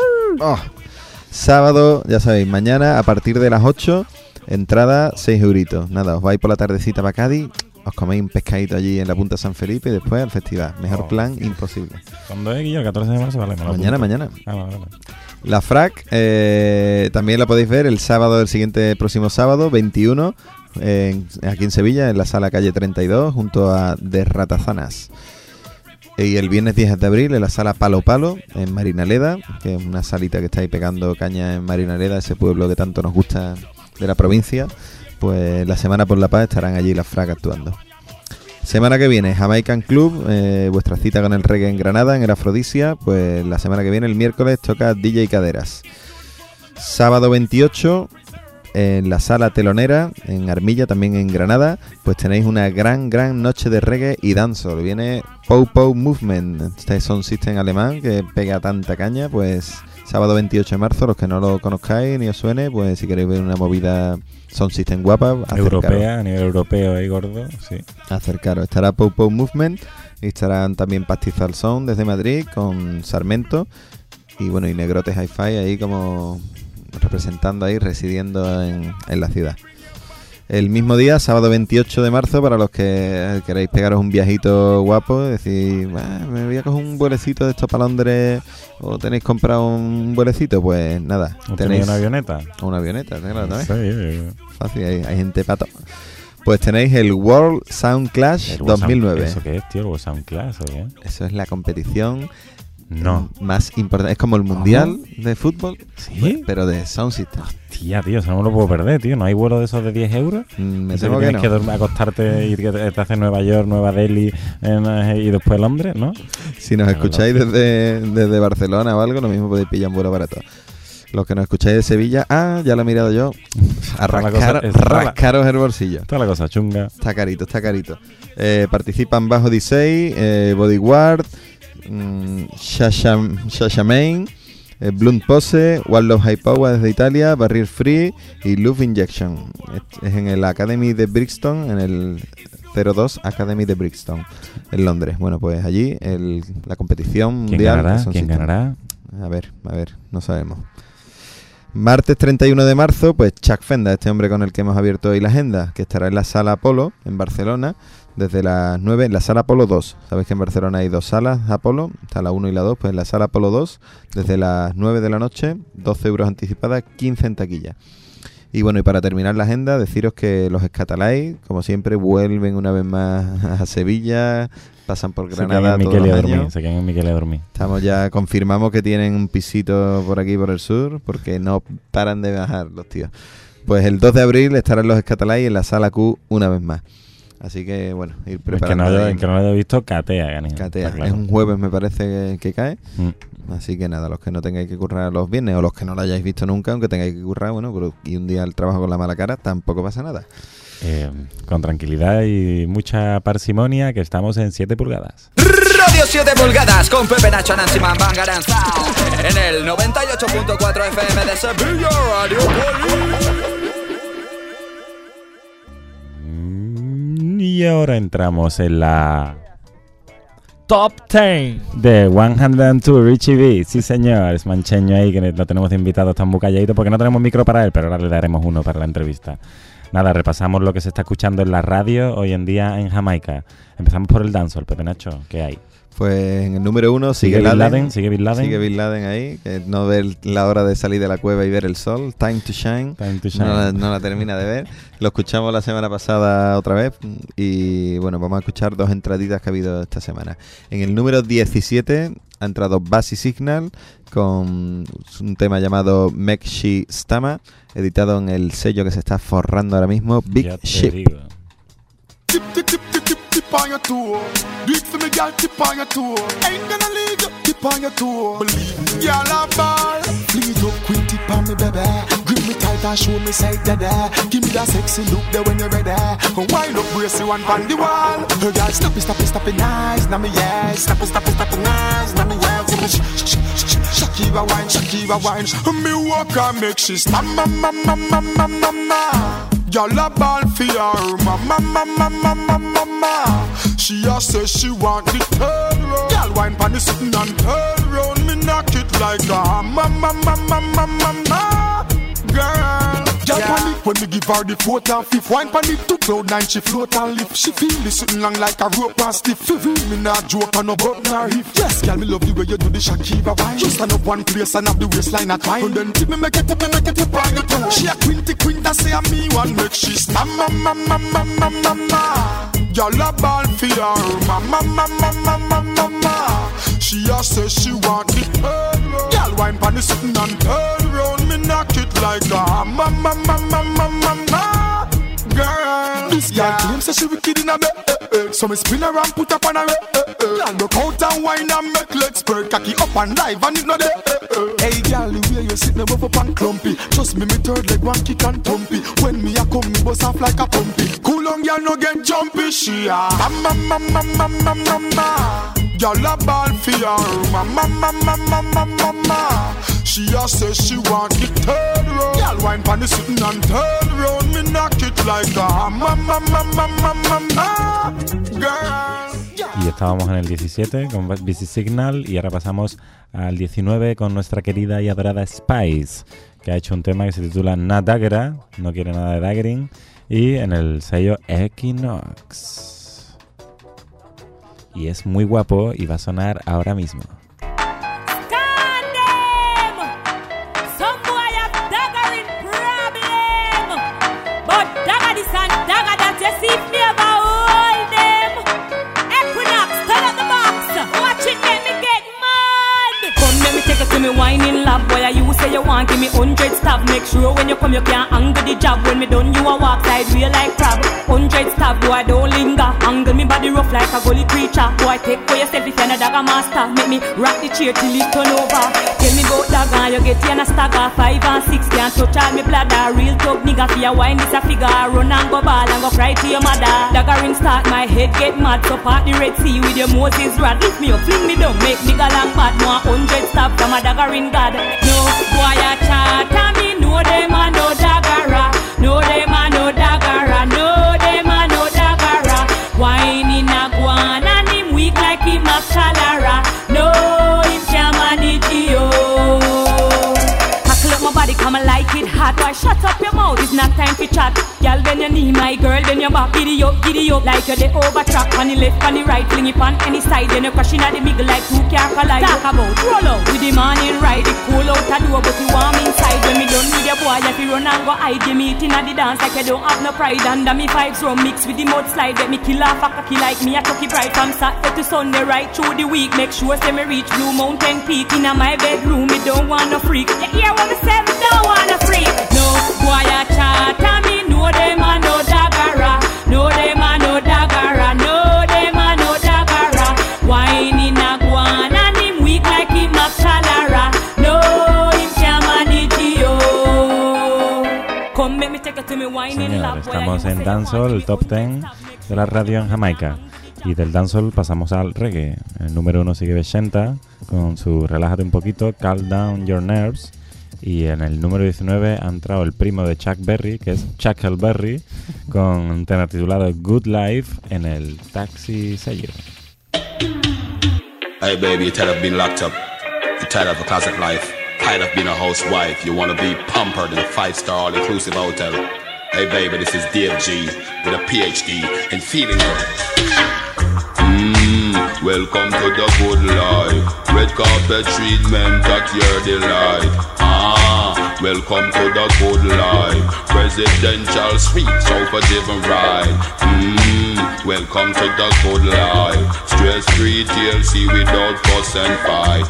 Sábado, ya sabéis, mañana a partir de las 8, entrada 6 euritos. Nada, os vais por la tardecita para Cádiz, os coméis un pescadito allí en la punta de San Felipe y después al festival. Mejor plan imposible. ¿Cuándo es, Guillo? El 14 de marzo, vale. Mañana. Vale. La FRAC también la podéis ver el sábado del próximo sábado, 21, aquí en Sevilla, en la sala calle 32, junto a De Ratazanas. Y el viernes 10 de abril en la sala Palo Palo, en Marinaleda, que es una salita que está ahí pegando caña en Marinaleda, ese pueblo que tanto nos gusta de la provincia. Pues la Semana por la Paz estarán allí la FRAC actuando. Semana que viene, Jamaican Club, vuestra cita con el reggae en Granada, en el Afrodisia. Pues la semana que viene, el miércoles, toca DJ Caderas. Sábado 28, en la Sala Telonera, en Armilla, también en Granada, pues tenéis una gran noche de reggae y dancehall. Viene Pow Pow Movement, este Sound System alemán que pega tanta caña. Pues sábado 28 de marzo, los que no lo conozcáis ni os suene, pues si queréis ver una movida Sound System guapa, europea, a nivel europeo ahí gordo, sí. Acercaros, estará Pow Pow Movement y estarán también Pastizal Sound desde Madrid con Sarmento y bueno, y Negrotes Hi-Fi ahí como representando ahí, residiendo en la ciudad. El mismo día, sábado 28 de marzo, para los que queréis pegaros un viajito guapo, decir, me voy a coger un vuelecito de estos para Londres, o tenéis comprado un vuelecito, pues nada. ¿Tenéis una avioneta? Una avioneta, claro, ¿no? Sí. Fácil, hay gente pato. Pues tenéis el World Sound Clash 2009. ¿Eso qué es, tío? ¿El World Sound Clash o qué? Eso es la competición más importante. Es como el mundial de fútbol, ¿sí? Pero de Sound System. Hostia, tío, eso no me lo puedo perder, tío. ¿No hay vuelo de esos de 10 euros? Me temo que tienes que acostarte y que te haces Nueva York, Nueva Delhi y después Londres, ¿no? Si nos escucháis desde Barcelona o algo, lo mismo podéis pillar un vuelo barato. Los que nos escucháis de Sevilla, ya lo he mirado yo. A rascaros el bolsillo. Está la cosa chunga. Está carito. Participan Bajo Odyssey, Bodyguard, Shashamane, Blunt Pose, One Love High Power desde Italia, Barrier Free y Love Injection. Es en el Academy de Brixton, en el 02 Academy de Brixton, en Londres. Bueno, pues allí la competición mundial. ¿Quién ganará? A ver, no sabemos. Martes 31 de marzo, pues Chuck Fenda, este hombre con el que hemos abierto hoy la agenda, que estará en la Sala Apolo, en Barcelona, desde las 9, en la Sala Apolo 2. Sabéis que en Barcelona hay 2 salas Apolo, está la 1 y la 2, pues en la Sala Apolo 2, desde las 9 de la noche, 12 euros anticipadas, 15 en taquilla. Y bueno, y para terminar la agenda, deciros que los Escatalais, como siempre, vuelven una vez más a Sevilla, pasan por Granada todos los años. Se quedan en Miquel a dormir. Confirmamos que tienen un pisito por aquí, por el sur, porque no paran de bajar los tíos. Pues el 2 de abril estarán los Escatalais en la Sala Q una vez más. Así que, bueno, ir El preparando. que no lo haya visto, catea, Gani. Catea. Está claro. Es un jueves, me parece que cae. Así que nada, los que no tengáis que currar los viernes o los que no lo hayáis visto nunca, aunque tengáis que currar, bueno, y un día al trabajo con la mala cara, tampoco pasa nada. Con tranquilidad y mucha parsimonia, que estamos en 7 pulgadas. Radio 7 pulgadas con Pepe Nacho, Nancy Man, Bangaranza. En el 98.4 FM de Sevilla, Radio Poli. Y ahora entramos en la Top 10 de 102 Richie B. Sí, señor, es mancheño ahí, que lo tenemos de invitado, está muy calladito porque no tenemos micro para él, pero ahora le daremos uno para la entrevista. Nada, repasamos lo que se está escuchando en la radio hoy en día en Jamaica. Empezamos por el dancehall, Pepe Nacho, ¿qué hay? Pues en el número 1 sigue Bin Laden. Sigue Bin Laden. Sigue Bin Laden ahí, que no ve la hora de salir de la cueva y ver el sol. Time to Shine. No la termina de ver. Lo escuchamos la semana pasada otra vez. Y bueno, vamos a escuchar 2 entraditas que ha habido esta semana. En el número 17 ha entrado Bassy Signal con un tema llamado Make She Stama, editado en el sello que se está forrando ahora mismo, Big Ship. Tip on your toe. Do it for me, girl, tip on your toe. Ain't gonna leave you, tip on your toe. Believe me, girl, a ball. Fling it up, quick, tip on me, baby. Grip me tight and show me side, dada. Give me that sexy look there when you're ready. Come wind up, brace you one on the wall. Her girl, stop it, nice. Now me, yeah. Stop it, nice. Now me, yeah. Shakira wine. Me walk and make she stop, mama. Y'all a ball for her, mama. She a say she want the turn round. Y'all wine pon the sitting and turn round. Me knock it like a mama. Girl, y'all pon it when me give her the 4th and 5th. Wine pon it to cloud 9, she float and lift. She feel the sitting long like a rope and stiff. Me not joke and no button or hip. Yes, girl, me love the way you do the Shakira wine. Just stand up one place and have the waistline at time. And then tip me make it up on your toe. She a quinta say a me one make she stop, mama. Y'all a ball for her, mama. She a say she want the turn round. Y'all wine pon the sitting and turn round. Me knock it like a mama. Girl, this girl claims that she wicked in a bed. So me spin her and put up on her. Girl, look out and wine and make legs spread. Cocky up and live and it no there. Hey girl, the way you sit me buff up and clumpy. Trust me, me third leg one kick and thumpy. When me a come, me bust off like a pumpy. Cool on girl, no get jumpy. She a mama. Y'all a ball for her, mama. She a say she want the turn round. Y'all wine pon the sitting and turn round. Me knock it like a mama. Girl. Y estábamos en el 17 con Bassy Signal y ahora pasamos al 19 con nuestra querida y adorada Spice, que ha hecho un tema que se titula Na Daggera, no quiere nada de daggering, y en el sello Equinox. Y es muy guapo y va a sonar ahora mismo. Me whining lab, boy, you say you want give me 100 stab. Make sure when you come you can't angle the job. When me done you a walk side real like crab. 100 stab, boy, don't linger. Angle me body rough like a gully creature. Boy, take for yourself if you're not dagger master. Make me rock the chair till it turn over. Tell me about dagger, you get in a stagger. 5 and 6 can't touch all me bladder. Real talk nigga, for your wine this a figure. Run and go ball and go cry to your mother. Daggering start, my head get mad. So part the Red Sea with your Moses rod. Lift me up, fling me down, make nigga long bad. More 100 stab from a daggering god. No boy a chat and me know them a no daggera. No them a no daggera. No them a no daggera. Whining a guan and him weak like him a cholera. No him can't manage you. Hackle up my body come and like it hot. Why shut up your mouth, it's not time for chat. Girl bend your knee, my girl bend your back. Giddy up like you're the overtrack. On the left, on the right, fling it on any side. Then you're crashing at the middle like 2 car collide. Talk about roll out with the morning ride. It cool out a door but you warm inside. When me done with your boy, if you run and go hide. You meet in at the dance like you don't have no pride. Under me vibes rum mixed with the mudslide. Let me kill off a cocky like me a cocky bride. From Saturday to Sunday right through the week. Make sure say me reach Blue Mountain Peak. In my bedroom me don't want no freak. You hear what me say? Me don't want no freak. No boy a chat and me know them a no daggera. No them a no daggera. Come make me take it to me whining lap. Estamos en Dancehall, el top 10 de la radio en Jamaica. Y del dancehall pasamos al reggae. El número 1 sigue Bechenta con su Relájate un poquito, Calm Down Your Nerves. Y en el número 19 ha entrado el primo de Chuck Berry, que es Chuck el Berry, con un tema titulado Good Life en el Taxi sello. Hey baby, you're tired of being locked up. You're tired of a closet life. Tired of being a housewife. You want to be pampered in a 5-star all-inclusive hotel. Hey baby, this is Dave G with a PhD in feeling good. Welcome to the good life. Red carpet treatment at your delight. Welcome to the good life. Presidential suite, chauffeur and ride. Welcome to the good life. Stress-free TLC without fuss and fight.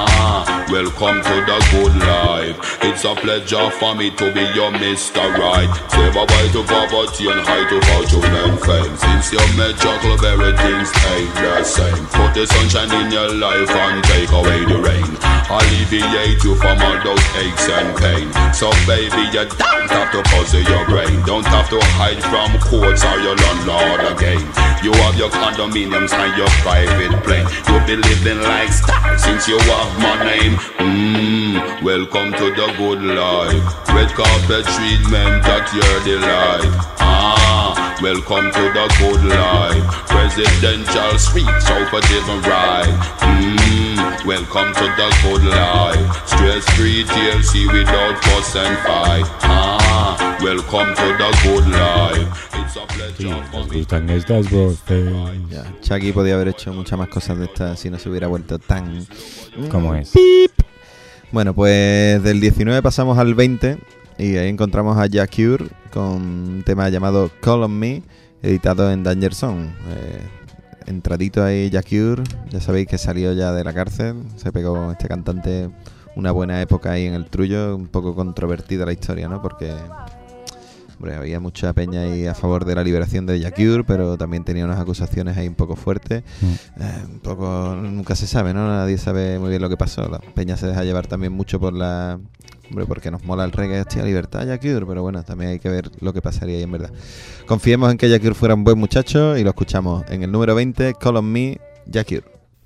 Welcome to the good life. It's a pleasure for me to be your Mr. Right. Say bye-bye to poverty and hi to fortune and fame. Since you met your club, everything's ain't the same. Put the sunshine in your life and take away the rain. Alleviate you from all those aches and pain. So baby, you don't have to puzzle your brain. Don't have to hide from courts or your landlord again. You have your condominiums and your private plane. You'll be living like stars since you have my name. Welcome to the good life. Red carpet treatment at your delight. Welcome to the good life. Presidential suite, chauffeur and ride. Welcome to the good life. Stress-free TLC without fuss and fight. Welcome to the good life. It's a pleasure for me. Gustan estas voces. Ya, Chucky podía haber hecho muchas más cosas de estas si no se hubiera vuelto tan... ¿Cómo es? ¡Pip! Bueno, pues del 19 pasamos al 20 y ahí encontramos a Jah Cure con un tema llamado Call on Me, editado en Danger Zone. Entradito ahí Jah Cure, ya sabéis que salió ya de la cárcel, se pegó este cantante una buena época ahí en el trullo, un poco controvertida la historia, ¿no? Porque hombre, había mucha peña ahí a favor de la liberación de Jah Cure, pero también tenía unas acusaciones ahí un poco fuertes. Un poco, nunca se sabe, ¿no? Nadie sabe muy bien lo que pasó. La peña se deja llevar también mucho por la... Hombre, porque nos mola el reggae, hostia, libertad, Jah Cure, pero bueno, también hay que ver lo que pasaría ahí en verdad. Confiemos en que Jah Cure fuera un buen muchacho y lo escuchamos en el número 20, Call on Me, Jah Cure.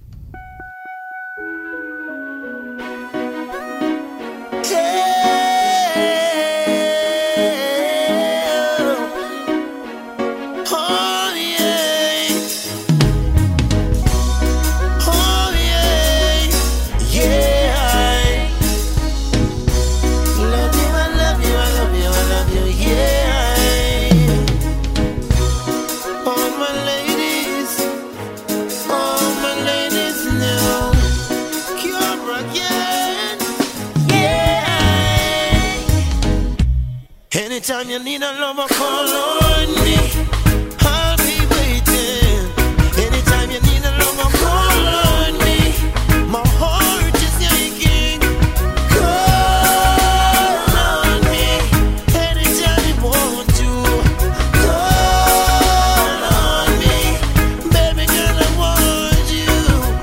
Anytime you need a lover, call on me. I'll be waiting. Anytime you need a lover, call on me. My heart is aching. Call on me. Anytime you want to. Call on me. Baby girl, I want you.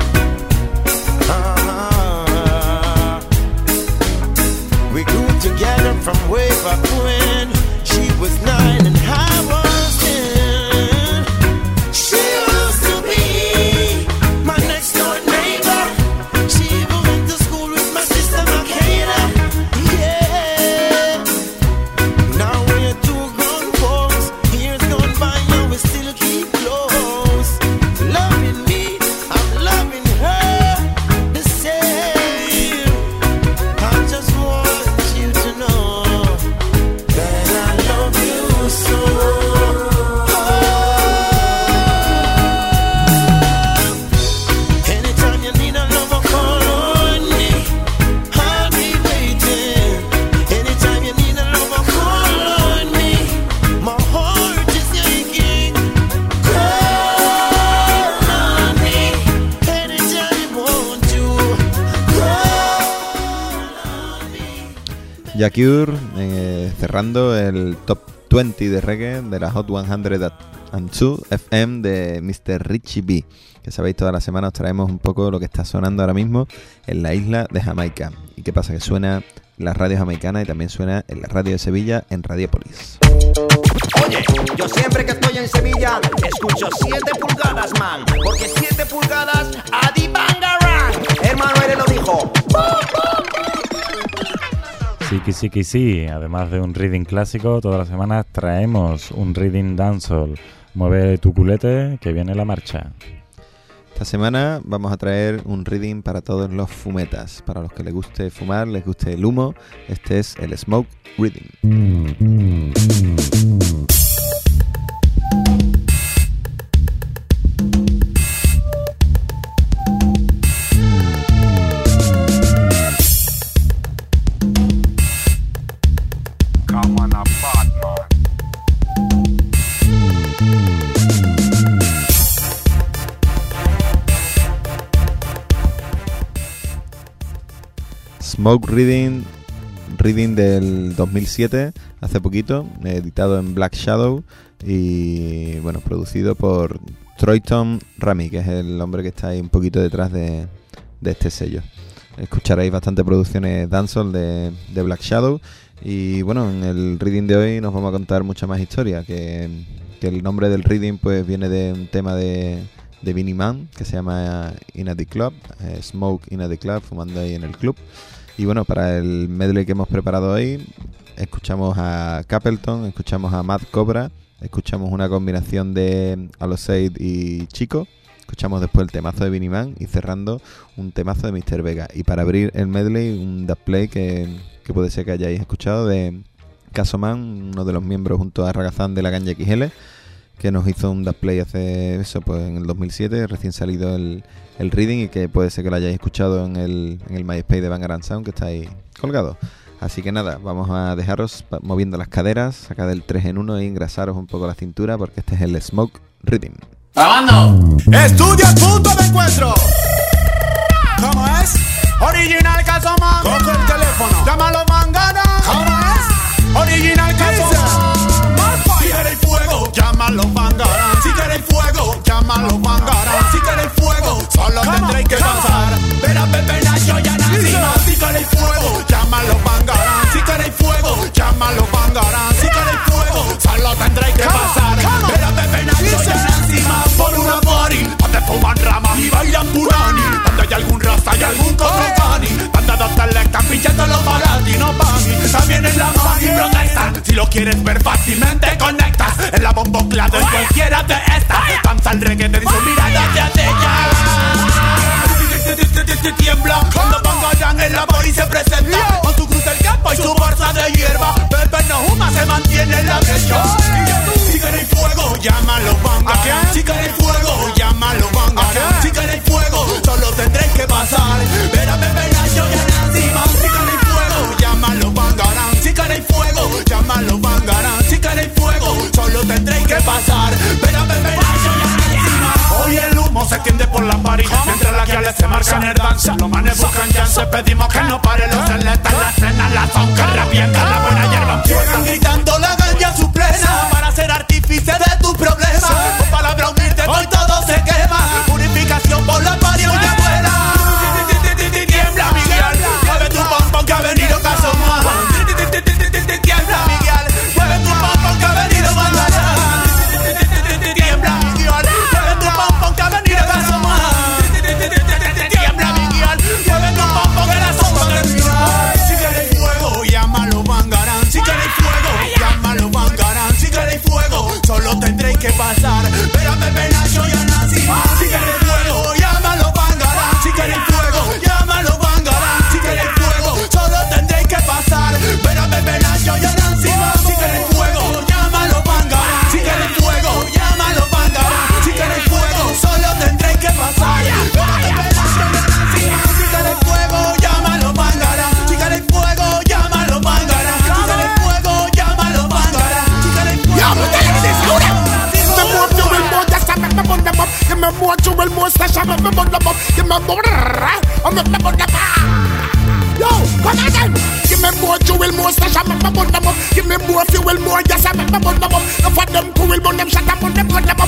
We grew together from way back when. She was 9 and I was 10. She used to be my next door neighbor. She even went to school with my sister Makeda. Yeah. Now we're two grown folks. Years gone by and we still keep close. Loving me, I'm loving her the same. I just want you to know that I love you so. Anytime you need a lover, call on me. I'll be waiting. Anytime you need a lover, call on me. My heart is aching. Call on me. Anytime you want to. Jah Cure cerrando el top 20 de reggae de la Hot 102 FM de Mr. Richie B. Que sabéis, toda la semana os traemos un poco lo que está sonando ahora mismo en la isla de Jamaica. ¿Y qué pasa? Que suena la radio jamaicana y también suena en la radio de Sevilla, en Radiopolis. Oye, yo siempre que estoy en Sevilla escucho 7 pulgadas, man, porque 7 pulgadas a di bangarang. Hermano Ere lo dijo. Sí. Además de un reading clásico, todas las semanas traemos un reading dancehall. Mueve tu culete, que viene la marcha. Esta semana vamos a traer un reading para todos los fumetas. Para los que les guste fumar, les guste el humo, este es el Smoke Reading. Smoke Reading del 2007, hace poquito, editado en Black Shadow y bueno, producido por Troyton Rami, que es el hombre que está ahí un poquito detrás de este sello. Escucharéis bastante producciones dancehall de Black Shadow y bueno, en el reading de hoy nos vamos a contar mucha más historia, que el nombre del reading pues viene de un tema de Beenie Man que se llama In a the Club, Smoke in a the Club, fumando ahí en el club. Y bueno, para el medley que hemos preparado hoy, escuchamos a Capleton, escuchamos a Mad Cobra, escuchamos una combinación de Alosaid y Chico, escuchamos después el temazo de Beenie Man y cerrando un temazo de Mr. Vega. Y para abrir el medley, un dubplay que puede ser que hayáis escuchado de Casoman, uno de los miembros junto a Ragazán de la Ganja XL, que nos hizo un dubplay hace eso, pues en el 2007, recién salido el reading, y que puede ser que lo hayáis escuchado en el MySpace de Bangarang Sound, que está ahí colgado. Así que nada, vamos a dejaros moviendo las caderas, sacar el 3 en 1 e engrasaros un poco la cintura, porque este es el Smoke Reading. ¡Grabando! ¡Estudio el punto de encuentro! ¿Cómo es? Original Casoman. Coge el teléfono. Llámalo Mangana. ¿Cómo es? Original Casoman. Si queréis fuego, llámalo Mangana. Si queréis fuego, llámalo Mangana. Si queréis fuego, solo tendréis que pasar. Pero Pepe Nacho ya nacimos. Si queréis fuego, llámalo Mangana. Si queréis fuego, llámalo Mangana. Si queréis fuego, solo tendréis que pasar. Pero Pepe Nacho ya nacimos. Por una party, donde fuman ramas y bailan purani, donde hay algún rasta y algún cotrecani, donde dos telectas pinchando los baratos y no pa' mí. También en la mano y protestan. Si lo quieres ver fácilmente conectas. En la bomboclado en cualquiera de estas. Danza el reggaetón y su mirada te atella. Tiembla cuando Bangarang en la body se presenta, con su cruz del campo y su bolsa de hierba. Pepe no fuma, se mantiene en la brecha. Si queréis fuego, llámalo Bangarang. Si queréis fuego, llámalo Bangarang. Si queréis fuego, solo tendréis que pasar. Pero Pepe Nacho ya nacimos. Si queréis fuego, llámalo Bangarang. Si queréis fuego, llámalo Bangarang. Si queréis fuego, solo tendréis que pasar. Pero Pepe Nacho ya nacimos. Hoy el humo se extiende por la party, mientras las guiales se marcan el danza. Los manes buscan chance, pedimos que no pare los celestas. La cena, la son que revientan la buena hierba. Juegan gritando la ganja su plena, para ser artífice de tus problemas. Con palabra unirte hoy todo se quema. Purificación por la party hoy de vuela. Tiembla Miguel, mueve tu pompón que ha venido Casoman. Tiembla Miguel, mueve tu pompón que ha venido Bangarang. Tiembla Miguel, mueve tu pompón que ha venido Casoman. Tiembla Miguel, mueve tu pompón que la sopa terminó. Si queréis fuego, llámalo Bangarang. Si queréis fuego, llámalo Bangarang. Si queréis fuego, solo tendréis que pasar. Pero Pepe Nacho ya nacimos. Si queréis fuego, llámalo Bangarang. Si queréis fuego, llámalo Bangarang. Si queréis fuego, solo tendréis que pasar. Pero Pepe Nacho ya nacimos. Si queréis fuego, llámalo Bangarang. Si queréis fuego, llámalo Bangarang. Si queréis fuego, solo tendréis que pasar. Pero Pepe Nacho ya nacimos. Si queréis fuego, llámalo Bangarang. Si queréis fuego, llámalo Bangarang. Si queréis fuego, llámalo Bangarang. Si queréis fuego, give me more jewel, more stash, I make me burn them up. Give me more, I make me burn them up. Yo, come again. Give me more jewel, more stash, I make me burn them up. Give me more fuel, more gas, I make me burn them up. If I them cool, burn them shut up, burn them up.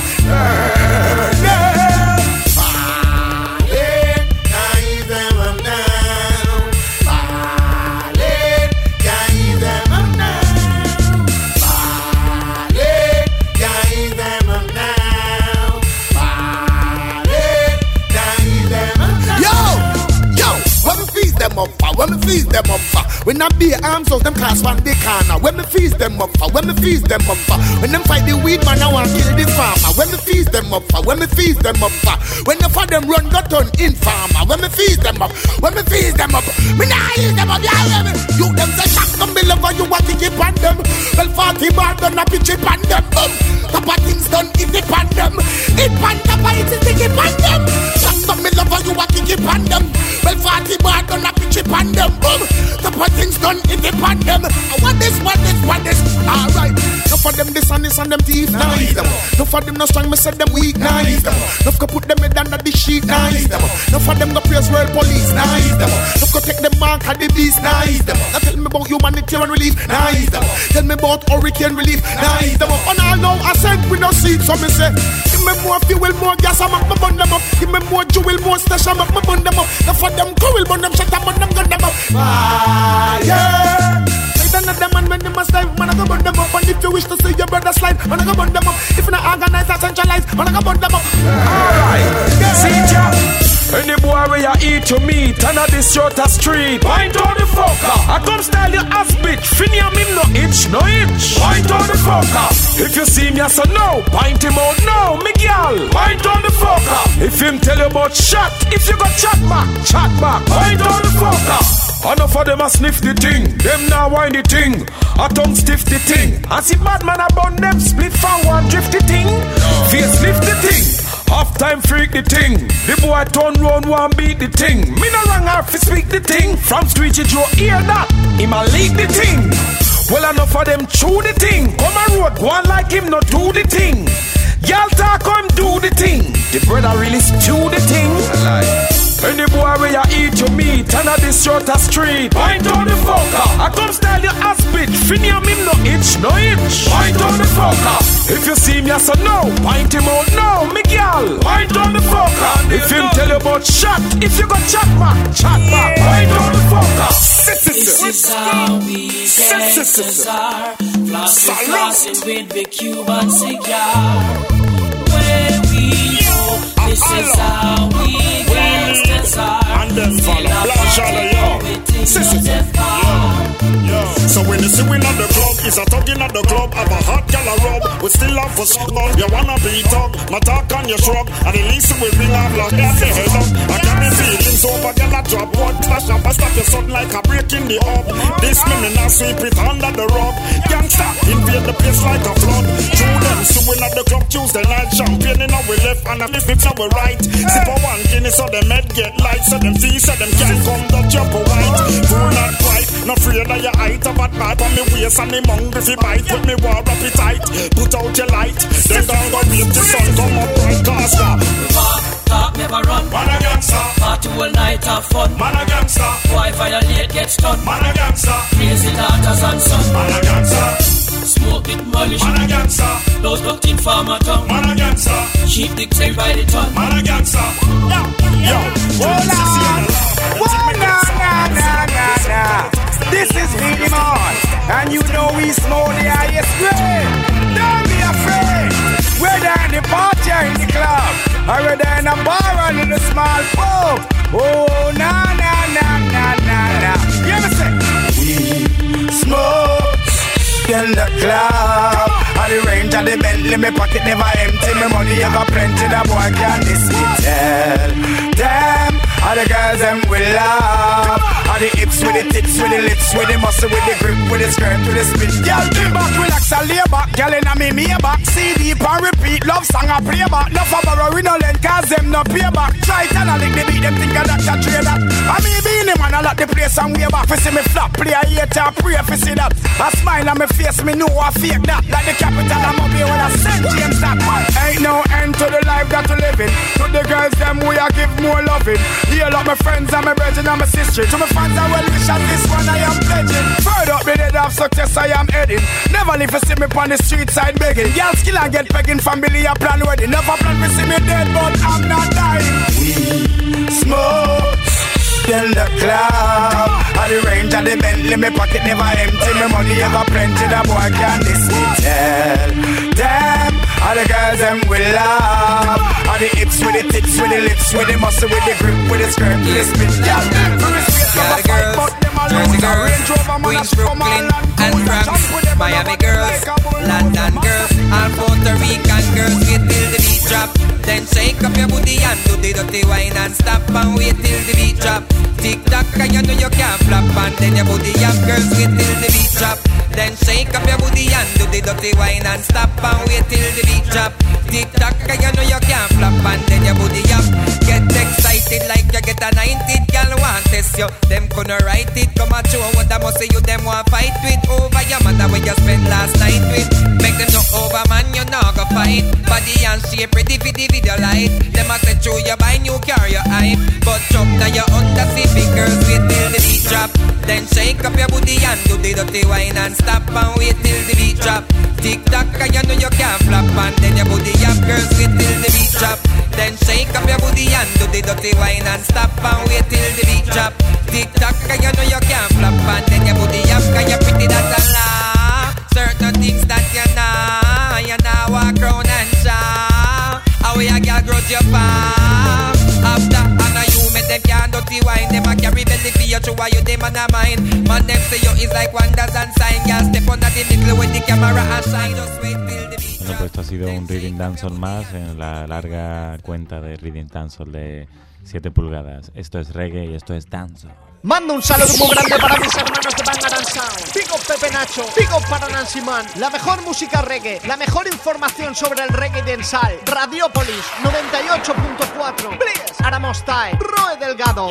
them up for. When I be arms out, them class one they corner. When me feast them up for, when me feast them up for. When them fight the weed man, I want kill the farmer. When me feast them up for, when me feast them up for. When the for them run got on in farmer. When me feast them up, when me feast them up. Me nah use them up, yeah. You them say shot them, me love you want to keep on them. Well 40 bar done a pitch it on them. Top of things done if they pan them. It pan top of it is they keep on them. Shot them, me love you want to keep on them. Well 40 bar done a pitch it on them. Top of things done if they pan them. What this. Alright. No for them this and them teeth nice them. No for them no strong, me said them weak nice them. No for put them head under the sheet nice them. No for them go praise world police nice them. No for take them mark at the beast nice them. Now tell me about humanitarian relief nice them. Tell me about hurricane relief nice them. And all now I said we no see it, so me say give me more fuel, more gas, I make me burn them up. Give me more jewel, more stash, I make me burn them up. No for them cool, burn them shut up, burn them gun them up. Fire. Another man when they must dive, man I go burn them up. And if you wish to see your brother slide, man I go burn them up. If you not organize or centralize, man I go burn them up. Alright, see ya. Any boy where you eat your meat and a this short a street. Point on the fucker. I come style your ass bitch. Finiam him no itch, no itch. Point on the fucker. If you see me as a no, point him out no, me girl. Point on the fucker. If him tell you about shot, if you got chat back. Point on the fucker. Enough of them a sniff the thing, them now wind the thing, a tongue stiff the thing. I see bad man about them split from one drift the thing, face lift the thing, half time freak the thing. The boy turn round one beat the thing. Me no wrong half to speak the thing. From street you hear that, him a leak the thing. Well enough of them chew the thing. Come a road, go on like him not do the thing. Y'all talk him do the thing. The brother really stew the thing. Any boy where you eat your meat and a this short a street. Point on the fucker. I come style your ass bitch. Finiam him no itch, no itch. Point on the fucker. If you see me as a no, point him out no, me girl. Point on the fucker. If him tell you about shot, if you got chat back. Point on the fucker. This is how we gangsters are. Flossing with the Cuban cigar. Where we go, this is how we gangsters are. And then follow Blanche all of y'all. So when you see we at the club, it's a talking at the club. Have a hot gal a rub, we still have for struggle. You wanna be talk, my talk on your shrug. And the least we bring up like that the head up. I got me feelings over gal a drop. One flash up, I stop your son like a break in the up. This me not sweep it under the rug. Gangsta invade the place like a flood. Through them, so we at the club Tuesday night. Champagne in our left and a lift it our right. Sip a one Guinness so them head get light. So them fees so them can't come Dutch up a white. Full not quite, not afraid of your height. Of a bad on me waist and me mong if you bite. With me war appetite, put out your light. Then down go wait the sun come up right cause talk never run. Man a gangster. Party all night have fun. Man a gangster. Boy violate get stunned. Man a gangster. Crazy daughters and son. Man a gangster. Smoke it demolish. Man a gangster. Those ducked in farmer town. Man a gangster. Sheep dictate by the ton. Man a gangster. Yo. Hold on. Nah. This is Feed Him On. And you know we smoke the highest grade. Don't be afraid. Whether in the party or in the club, or whether in a bar or in a small pub. Oh, nah. You ever say? We smoke in the club. At the range of the Bentley, my pocket never empty. My money ever plenty, the boy can't miss me. Tell them all the girls them will love. All the hips with the tits, with the lips, with the muscle, with the grip, with the skirt, with the spin. Girl, be back, relax and lay back. Girl in a me back. CD and repeat, love song and play back. No for borrow, we no lend, cause them no pay back. Try it and I lick the beat, them think that a trade that. I mean, being him and I lock the place and way back. For see me flop, play a hater, pray for see that. I smile on my face, me know I fake that. Like the capital, I'm up here when I send James that. Ain't no end to the life that we living. To the girls, them we a give more loving. Heal up my friends and my brethren and my sister. To my fans, I well wish at this one I am pledging. Further up the dead of success, I am heading. Never leave to see me on the street side begging. Y'all skill and get begging, family a plan wedding. Never plan to see me dead, but I'm not dying. We smoke in the club. At the range of the Bentley, my pocket never empty. My money ever plenty, the boy can't miss me. Tell them all the girls them will love. All the hips with the tits, with the lips, with the muscle, with the grip, with the skirt, with the spin. Yeah, for respect of a fight, but them all Jersey girls, Queens, Brooklyn, and Bronx, Miami girls, London girls, all Puerto Rican girls. Wait till the beat drop, then shake up your booty and do the dirty wine and stop and wait till the beat drop. Tick tock, and you know you can't flop and then your booty up, girls. Wait till the beat drop, then shake up your booty and do the dirty wine and stop and wait till the beat drop. Tick tock, and you know you can't flop and then your booty up. Get excited like you get a 90, girl want test you. Them couldn't write it, come at you. What I must say you them want fight with over your mother when you spent last night with. Make them know over man you not go fight. Body and shape pretty for the video light. Them a say true you buy new car you hype, but jump now you under civic girls. Wait till the beat drop, then shake up your booty and do the dirty wine and stop and wait till the beat drop. Tick tock, and you know you can't flop and then your booty up, girls. Wait till the beat drop, then shake up your booty and do the dirty wine and stop and wait till the beat drop. Tick tock, and you know you can't flop and then your booty up, 'cause you're pretty, that's a lie. Certain things that you know walk round and shout. How we a girl grudge your palm. After and you make them can't dirty wine. Them a carry belly for you, true why you them on a mind. Man them say you is like wonders and sign. Girl step under the middle with the camera and shine. Just wait till the beat. Bueno, pues esto ha sido un Reading Dancehall más en la larga cuenta de Reading Dancehall de 7 pulgadas. Esto es reggae y esto es dancehall. Mando un saludo muy grande para mis hermanos de Bangarang Sound. Big up Pepe Nacho, big up para Nancy Man. La mejor música reggae, la mejor información sobre el reggae dancehall. Radiopolis 98.4. Please, Aramostai, Roe Delgado.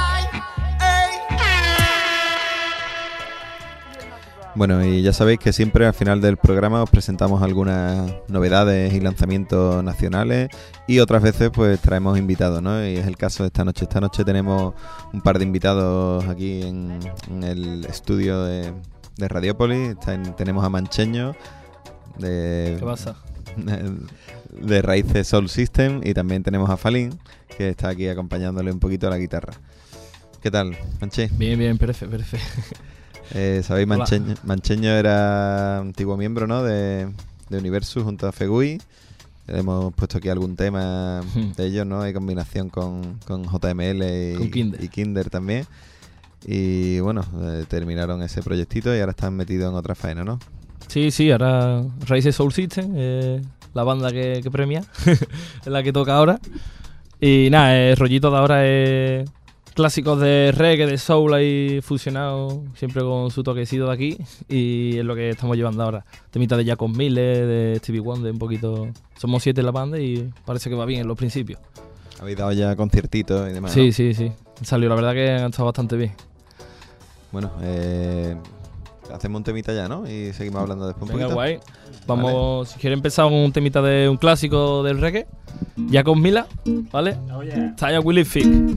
Bueno, y ya sabéis que siempre al final del programa os presentamos algunas novedades y lanzamientos nacionales y otras veces pues traemos invitados, ¿no? Y es el caso de esta noche. Esta noche tenemos un par de invitados aquí en el estudio de Radiopolis. Tenemos a Mancheño de... ¿Qué pasa? De Raíces Soul System, y también tenemos a Falín, que está aquí acompañándole un poquito a la guitarra. ¿Qué tal, Manche? Bien, perfecto. Sabéis, Mancheño era antiguo miembro, ¿no? de Universus junto a Fegui. Hemos puesto aquí algún tema de ellos, ¿no? Hay combinación con JML y Kinder también. Y bueno, terminaron ese proyectito y ahora están metidos en otra faena, ¿no? Sí, ahora Raíces Soul System, la banda que premia, es la que toca ahora. Y nada, el rollito de ahora es clásicos de reggae, de soul ahí fusionado, siempre con su toquecito de aquí, y es lo que estamos llevando ahora. Temita de Jacob Miller, de Stevie Wonder, un poquito. Somos 7 en la banda y parece que va bien en los principios. Habéis dado ya conciertitos y demás, Sí, ¿no? sí. Salió, la verdad que han estado bastante bien. Bueno, hacemos un temita ya, ¿no? Y seguimos hablando después un Venga, poquito. guay. Vamos, vale. Si quieres empezar con un temita de un clásico del reggae, Jacob Miller, ¿vale? Oh, yeah. Taya Willie Fick.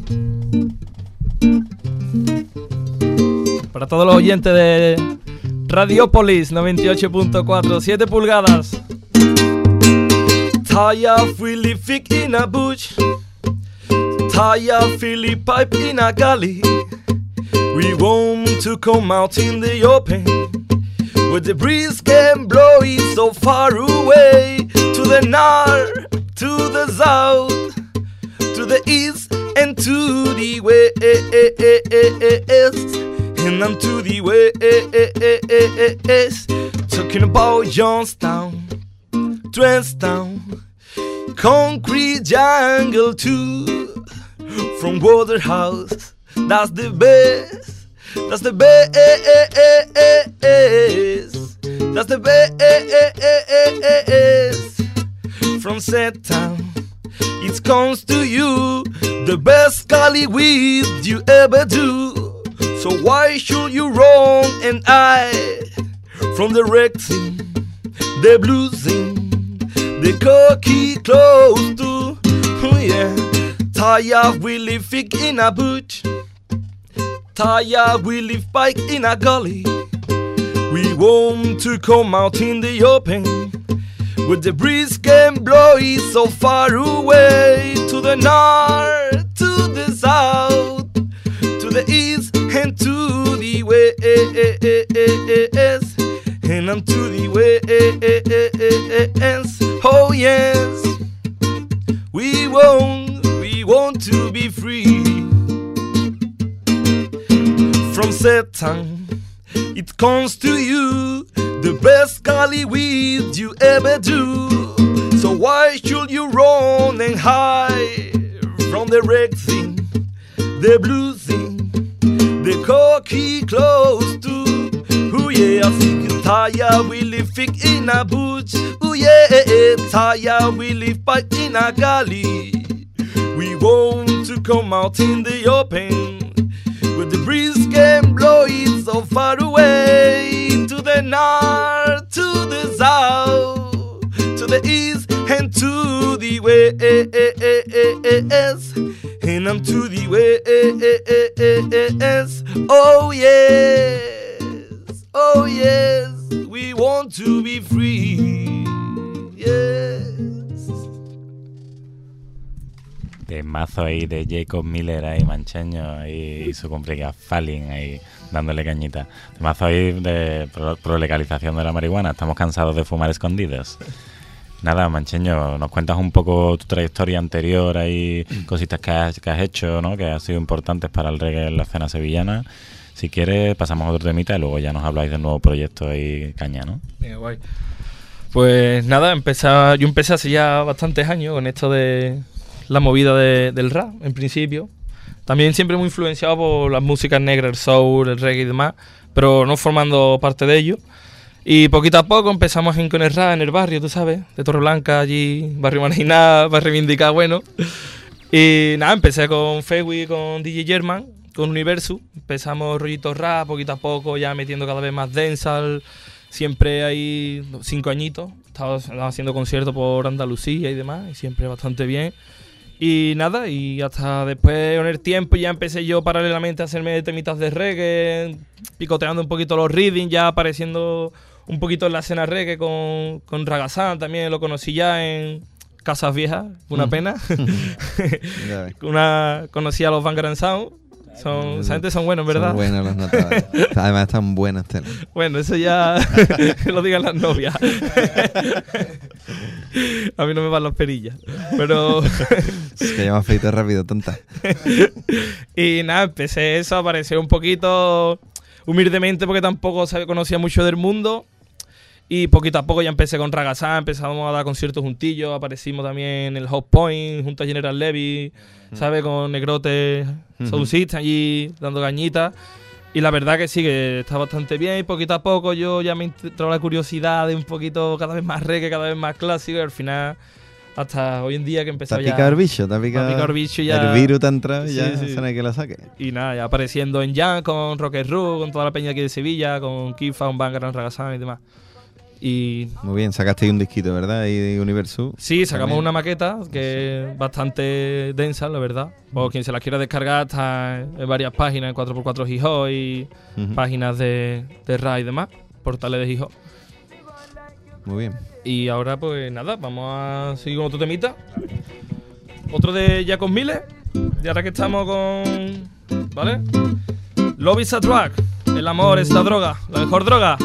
Para todos los oyentes de Radiopolis 98.4, 7 pulgadas. Taya Willie Fick in a bush, Taya Philly pipe in a gully. We want to come out in the open, where the breeze can blow it so far away. To the north, to the south, to the east and to the west, and I'm to the west. Talking about Johnstown, Trenchtown, Concrete Jungle too. From Waterhouse, that's the best. That's the best. That's the best. From Set Town, it comes to you, the best Cali weed you ever do. So why should you wrong and I? From the Rexing, the Bluesing, the Cocky close to, oh yeah. Taya Willie Fick in a bush, Taya Willie Pike in a gully. We want to come out in the open, where the breeze can blow it so far away. To the north, to the south, to the east and to the west, and I'm to the west. Oh yes, we want to be free. from Satan. It comes to you, the best golly weed you ever do. So why should you run and hide from the red thing, the blue thing, the cocky close to? Ooh yeah, I think tired we live thick in a bush. Ooh yeah, tired we live back in a galley. We want to come out in the open, where the breeze can blow it so far away, to the north, to the south, to the east and to the west, and I'm to the west. Oh yes, we want to be free. Yes. Mazo ahí de Jacob Miller ahí, mancheño, ahí, y su complica Falling ahí dándole cañita. Mazo ahí de pro legalización de la marihuana. Estamos cansados de fumar escondidos. Nada, mancheño, nos cuentas un poco tu trayectoria anterior, ahí cositas que has hecho, ¿no? Que han sido importantes para el reggae en la escena sevillana. Si quieres pasamos a otro temita y luego ya nos habláis del nuevo proyecto ahí, caña, ¿no? Bien, guay. Pues nada, yo empecé hace ya bastantes años con esto de la movida del rap, en principio. También siempre muy influenciado por las músicas negras, el soul, el reggae y demás, pero no formando parte de ello. Y poquito a poco empezamos con el rap en el barrio, tú sabes, de Torreblanca, allí, barrio marginal, para reivindicar, bueno. Y nada, empecé con Fewi, con DJ German, con Universo. Empezamos rollito rap, poquito a poco, ya metiendo cada vez más dancehall. Siempre hay 5 añitos, estaba haciendo conciertos por Andalucía y demás, y siempre bastante bien. Y nada, y hasta después con el tiempo ya empecé yo paralelamente a hacerme temitas de reggae, picoteando un poquito los readings, ya apareciendo un poquito en la escena reggae con Ragazán, también lo conocí ya en Casas Viejas, una pena. Conocí a los Vanguard Sound. Esa gente son buenos, ¿verdad? Son buenos los notables. Además están buenos. Bueno, eso ya lo digan las novias. A mí no me van las perillas. Pero es que ya me afeito rápido, tonta. Y nada, empecé eso, apareció un poquito humildemente porque tampoco conocía mucho del mundo. Y poquito a poco ya empecé con Ragazán, empezamos a dar conciertos juntillos, aparecimos también en el Hot Point junto a General Levy, ¿sabes? Con Negrote, Soul System allí dando cañitas. Y la verdad que sí, que está bastante bien. Y poquito a poco yo ya me entró la curiosidad de un poquito cada vez más reggae, cada vez más clásico. Y al final, hasta hoy en día que empezó ya... ¿Te ha picado el bicho? ¿Te ha picado el bicho ya? El virus te ha entrado y ya no hay que la saque. Y nada, ya apareciendo en Jam con Rock and Roll, con toda la peña aquí de Sevilla, con Kifa, un Vanguard, Ragazán y demás. Y muy bien, sacaste ahí un disquito, ¿verdad? Ahí de Universo. Sí, sacamos también una maqueta que es bastante densa, la verdad. O quien se la quiera descargar está en varias páginas, en 4x4 Hip-Hop y páginas de rap y demás, portales de Hip-Hop. Muy bien. Y ahora pues nada, vamos a seguir con otro temita. Otro de Jacob Miller. Y ahora que estamos con... ¿vale? Love is a drug. El amor es la droga, la mejor droga.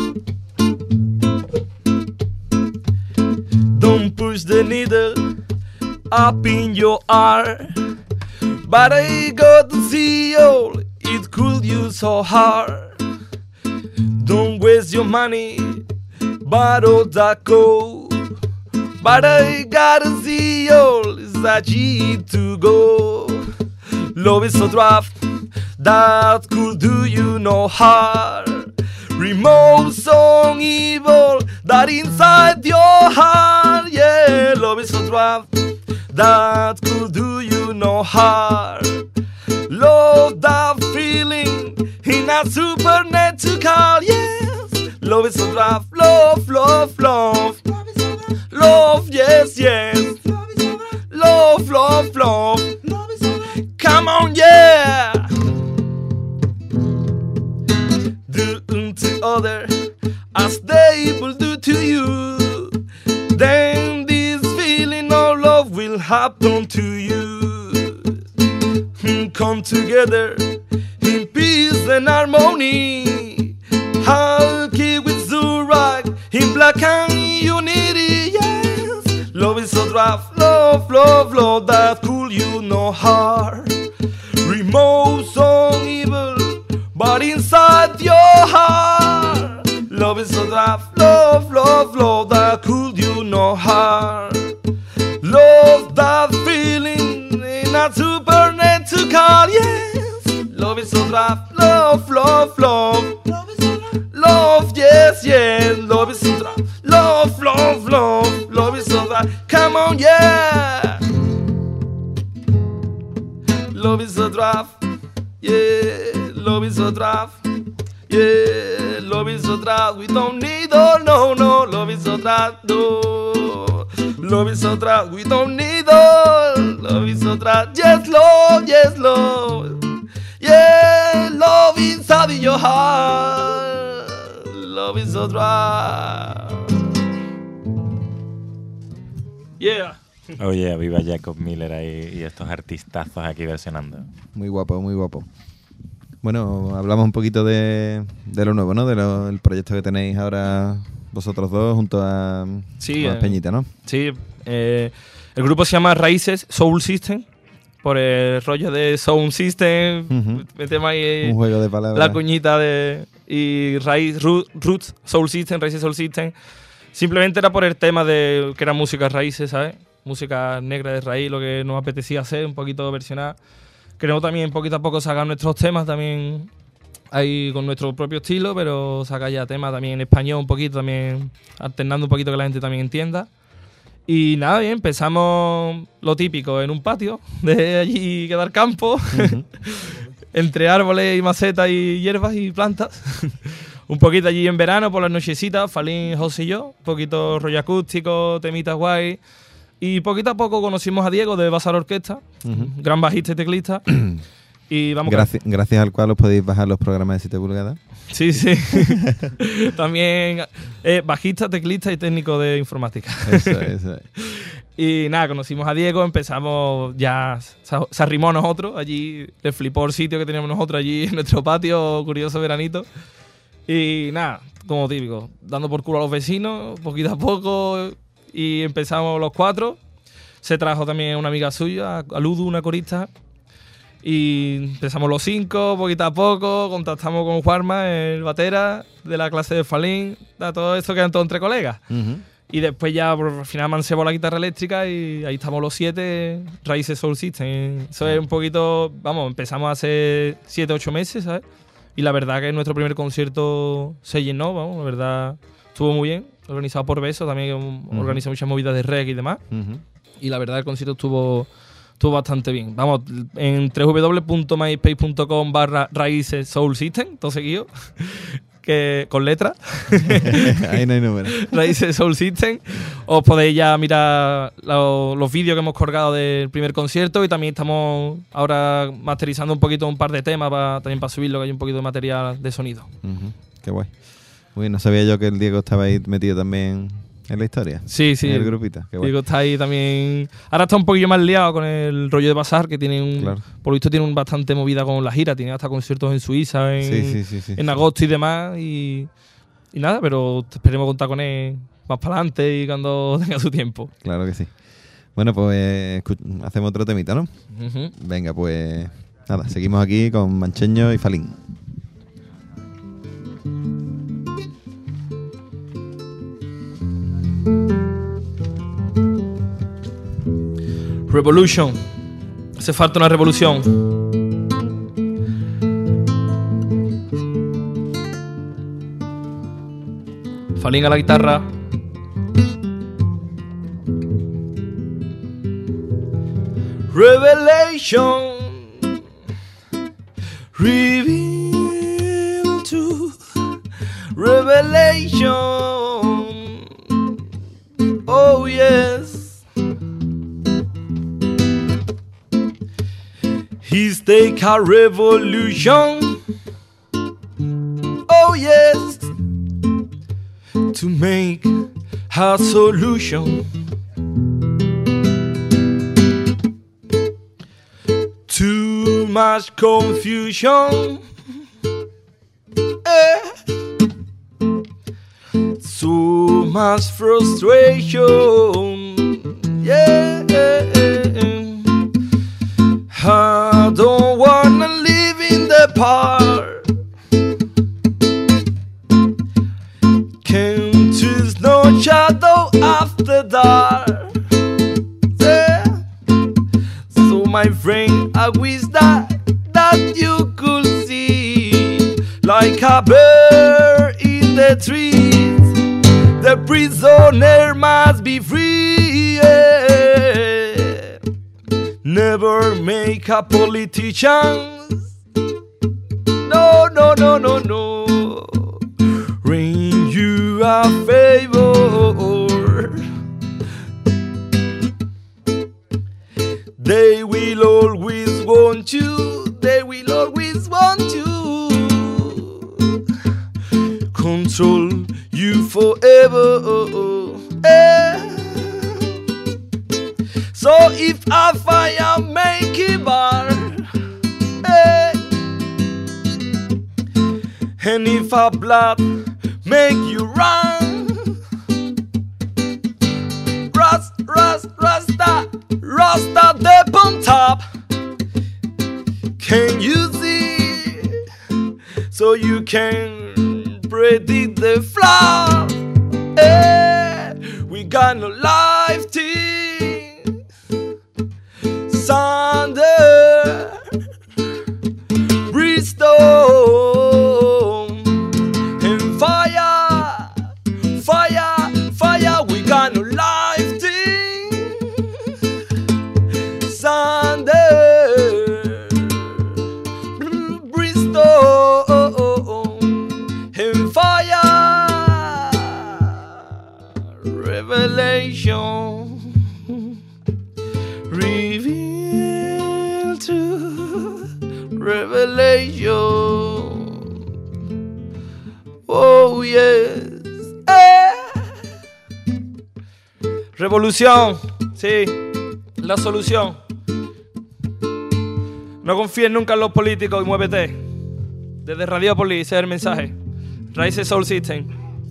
Don't push the needle up in your heart, but I got the seal, it could you so hard. Don't waste your money, bottle that cold, but I got a seal, it's that G to go. Love is so rough, that could do you no harm. Remove some evil that inside your heart. Yeah, love is so rough that could do you no harm. Love that feeling in a supernatural. Yes, love is so rough. Love, love, love. Love, yes, yes. Love, love, love. Come on, yeah. To other as they will do to you, then this feeling of love will happen to you. Come together in peace and harmony. I'll keep with Zurak in black and unity. Yes, love is so rough, love, love, love that cool you no harm. Remove some evil, but inside your heart, love is so draft. Love, love, love that could you no harm. Love that feeling in a supernatural, yes. Love is so draft. Love, love, love. Love, yes, yes. Love is so draft. Love, love, love. Love is so draft. Come on, yeah. Love is a draft, yeah. Love is a draft, yeah. Love is a draft. We don't need all, no, no. Love is a draft, no. Love is a draft. We don't need all. Love is a draft. Yes, love, yes, love. Yeah, love inside your heart. Love is a draft. Yeah. Oye, viva Jacob Miller ahí y estos artistazos aquí versionando. Muy guapo, muy guapo. Bueno, hablamos un poquito de lo nuevo, ¿no? El proyecto que tenéis ahora vosotros dos junto a Peñita, ¿no? Sí, el grupo se llama Raíces Soul System, por el rollo de Sound System. Metemos ahí un juego de palabras. La cuñita y Roots Soul System, Raíces Soul System. Simplemente era por el tema de que era música raíces, ¿sabes? Música negra de raíz, lo que nos apetecía hacer, un poquito versionar. Queremos también poquito a poco sacar nuestros temas también ahí con nuestro propio estilo, pero sacar ya temas también en español un poquito, también alternando un poquito que la gente también entienda. Y nada, bien, empezamos lo típico en un patio, de allí quedar campo, entre árboles y macetas y hierbas y plantas. Un poquito allí en verano, por las nochecitas, Falín, José y yo, un poquito rollo acústico, temitas guay. Y poquito a poco conocimos a Diego de Bazar Orquesta, gran bajista y teclista. Y vamos gracias al cual os podéis bajar los programas de 7 pulgadas. Sí, sí. También bajista, teclista y técnico de informática. Eso es. Y nada, conocimos a Diego, empezamos ya, se arrimó a nosotros, allí le flipó el sitio que teníamos nosotros allí en nuestro patio, curioso veranito. Y nada, como típico, dando por culo a los vecinos, poquito a poco, y empezamos los 4. Se trajo también una amiga suya, a Ludu, una corista, y empezamos los 5, poquito a poco, contactamos con Juanma, el batera de la clase de Falín, todo esto quedan todo entre colegas. Y después ya por final mancebo la guitarra eléctrica y ahí estamos los 7, Raíces Soul System. Eso es un poquito, vamos, empezamos hace 7, 8 meses, ¿sabes? Y la verdad que nuestro primer concierto se llenó, vamos, la verdad estuvo muy bien, organizado por Beso, también organiza muchas movidas de reggae y demás. Y la verdad el concierto estuvo bastante bien. Vamos, en www.myspace.com/Raíces Soul System, todo seguido, que con letras. Ahí no hay número. Raíces Soul System. Os podéis ya mirar los vídeos que hemos colgado del primer concierto y también estamos ahora masterizando un poquito un par de temas también para subirlo, que hay un poquito de material de sonido. Qué guay. Uy, no sabía yo que el Diego estaba ahí metido también en la historia. Sí, sí. En el grupito. Qué guay. Diego está ahí también. Ahora está un poquillo más liado con el rollo de Bazar, que tiene por lo visto tiene bastante movida con la gira. Tiene hasta conciertos en Suiza, en agosto y demás. Y nada, pero esperemos contar con él más para adelante y cuando tenga su tiempo. Claro que sí. Bueno, pues hacemos otro temita, ¿no? Venga, pues nada, seguimos aquí con Mancheño y Falín. Revolution. Hace falta una revolución. Falín a la guitarra. Revelation. Reveal to revelation. Oh yes. He's take a revolution. Oh yes. To make a solution. Too much confusion. So much frustration. Yeah. I don't wanna live in the park. dark. Yeah. So my friend, I wish that you could see, like a bird in the trees, the prisoner must be free. Yeah. Never make a politician. No, no, no, no, no. Rain you a favor. They will always want you. They will always want you. Control you forever. So if a fire make it burn, and if a blood make you run, Rasta up on top. Can you see? So you can predict the flood. We got no life team. Thunder, brimstone, and fire, fire, fire. We got no life team. Thunder, brimstone, and fire. Revelation. Reveal to revelation. Oh yes. Revolución, sí, la solución. No confíes nunca en los políticos y muévete. Desde Radiopolis, ese es el mensaje. Raíces Soul System.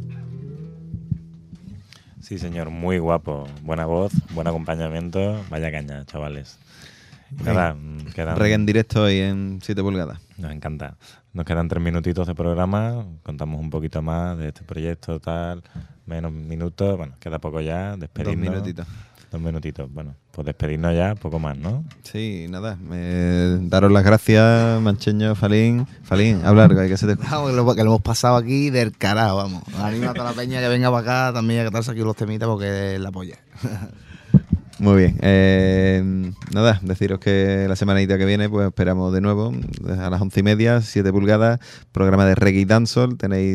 Sí, señor, muy guapo. Buena voz, buen acompañamiento. Vaya caña, chavales. Nada, quedan... Reggae en directo y en 7 pulgadas. Nos encanta. Nos quedan 3 minutitos de programa. Contamos un poquito más de este proyecto, tal. Menos minutos. Bueno, queda poco ya. Despedirnos. 2 minutitos. 2 minutitos. Bueno, pues despedirnos ya, poco más, ¿no? Sí, nada. Daros las gracias, Mancheño, Falín. Falín, hablar, que se te... Vamos, que lo hemos pasado aquí del carajo, vamos. Anima a toda la peña que venga para acá también a catarse aquí los temitas porque es la polla. Muy bien. Nada, deciros que la semanita que viene pues esperamos de nuevo a las 11:30, 7 pulgadas, programa de Reggae y Dancehall. Tenéis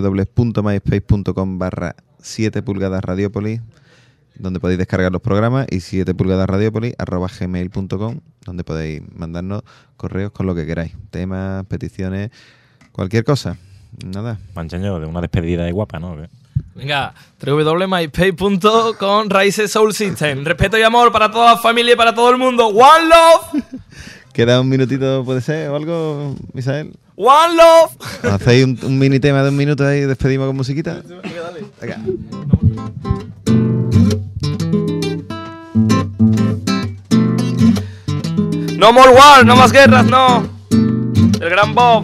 www.myspace.com/7 pulgadas Radiopolis, donde podéis descargar los programas, y 7 pulgadas radiopolis@gmail.com, donde podéis mandarnos correos con lo que queráis, temas, peticiones, cualquier cosa. Nada. Mancheño, de una despedida de guapa, ¿no? ¿Qué? Venga, www.myspace.com, Raíces Soul System. Respeto y amor para toda la familia y para todo el mundo. One love. ¿Queda un minutito, puede ser, o algo, Misael? One love. ¿Hacéis un mini tema de 1 minuto ahí y despedimos con musiquita? Venga. No more war, no más guerras, no. El gran Bob.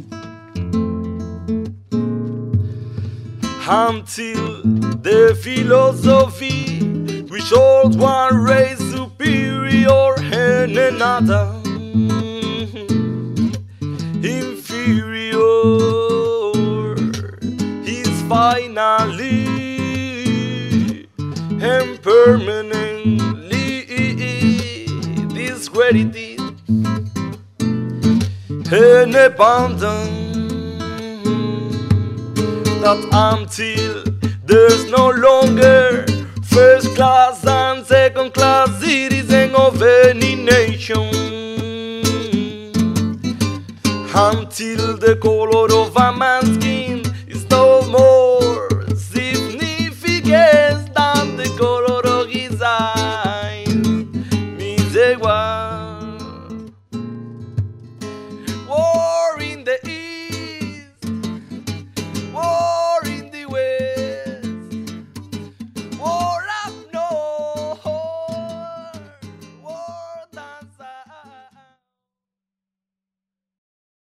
Until the philosophy we should one race superior and another inferior is finally and permanently discredited and abandoned. That until there's no longer first class and second class citizen of any nation, until the color of a man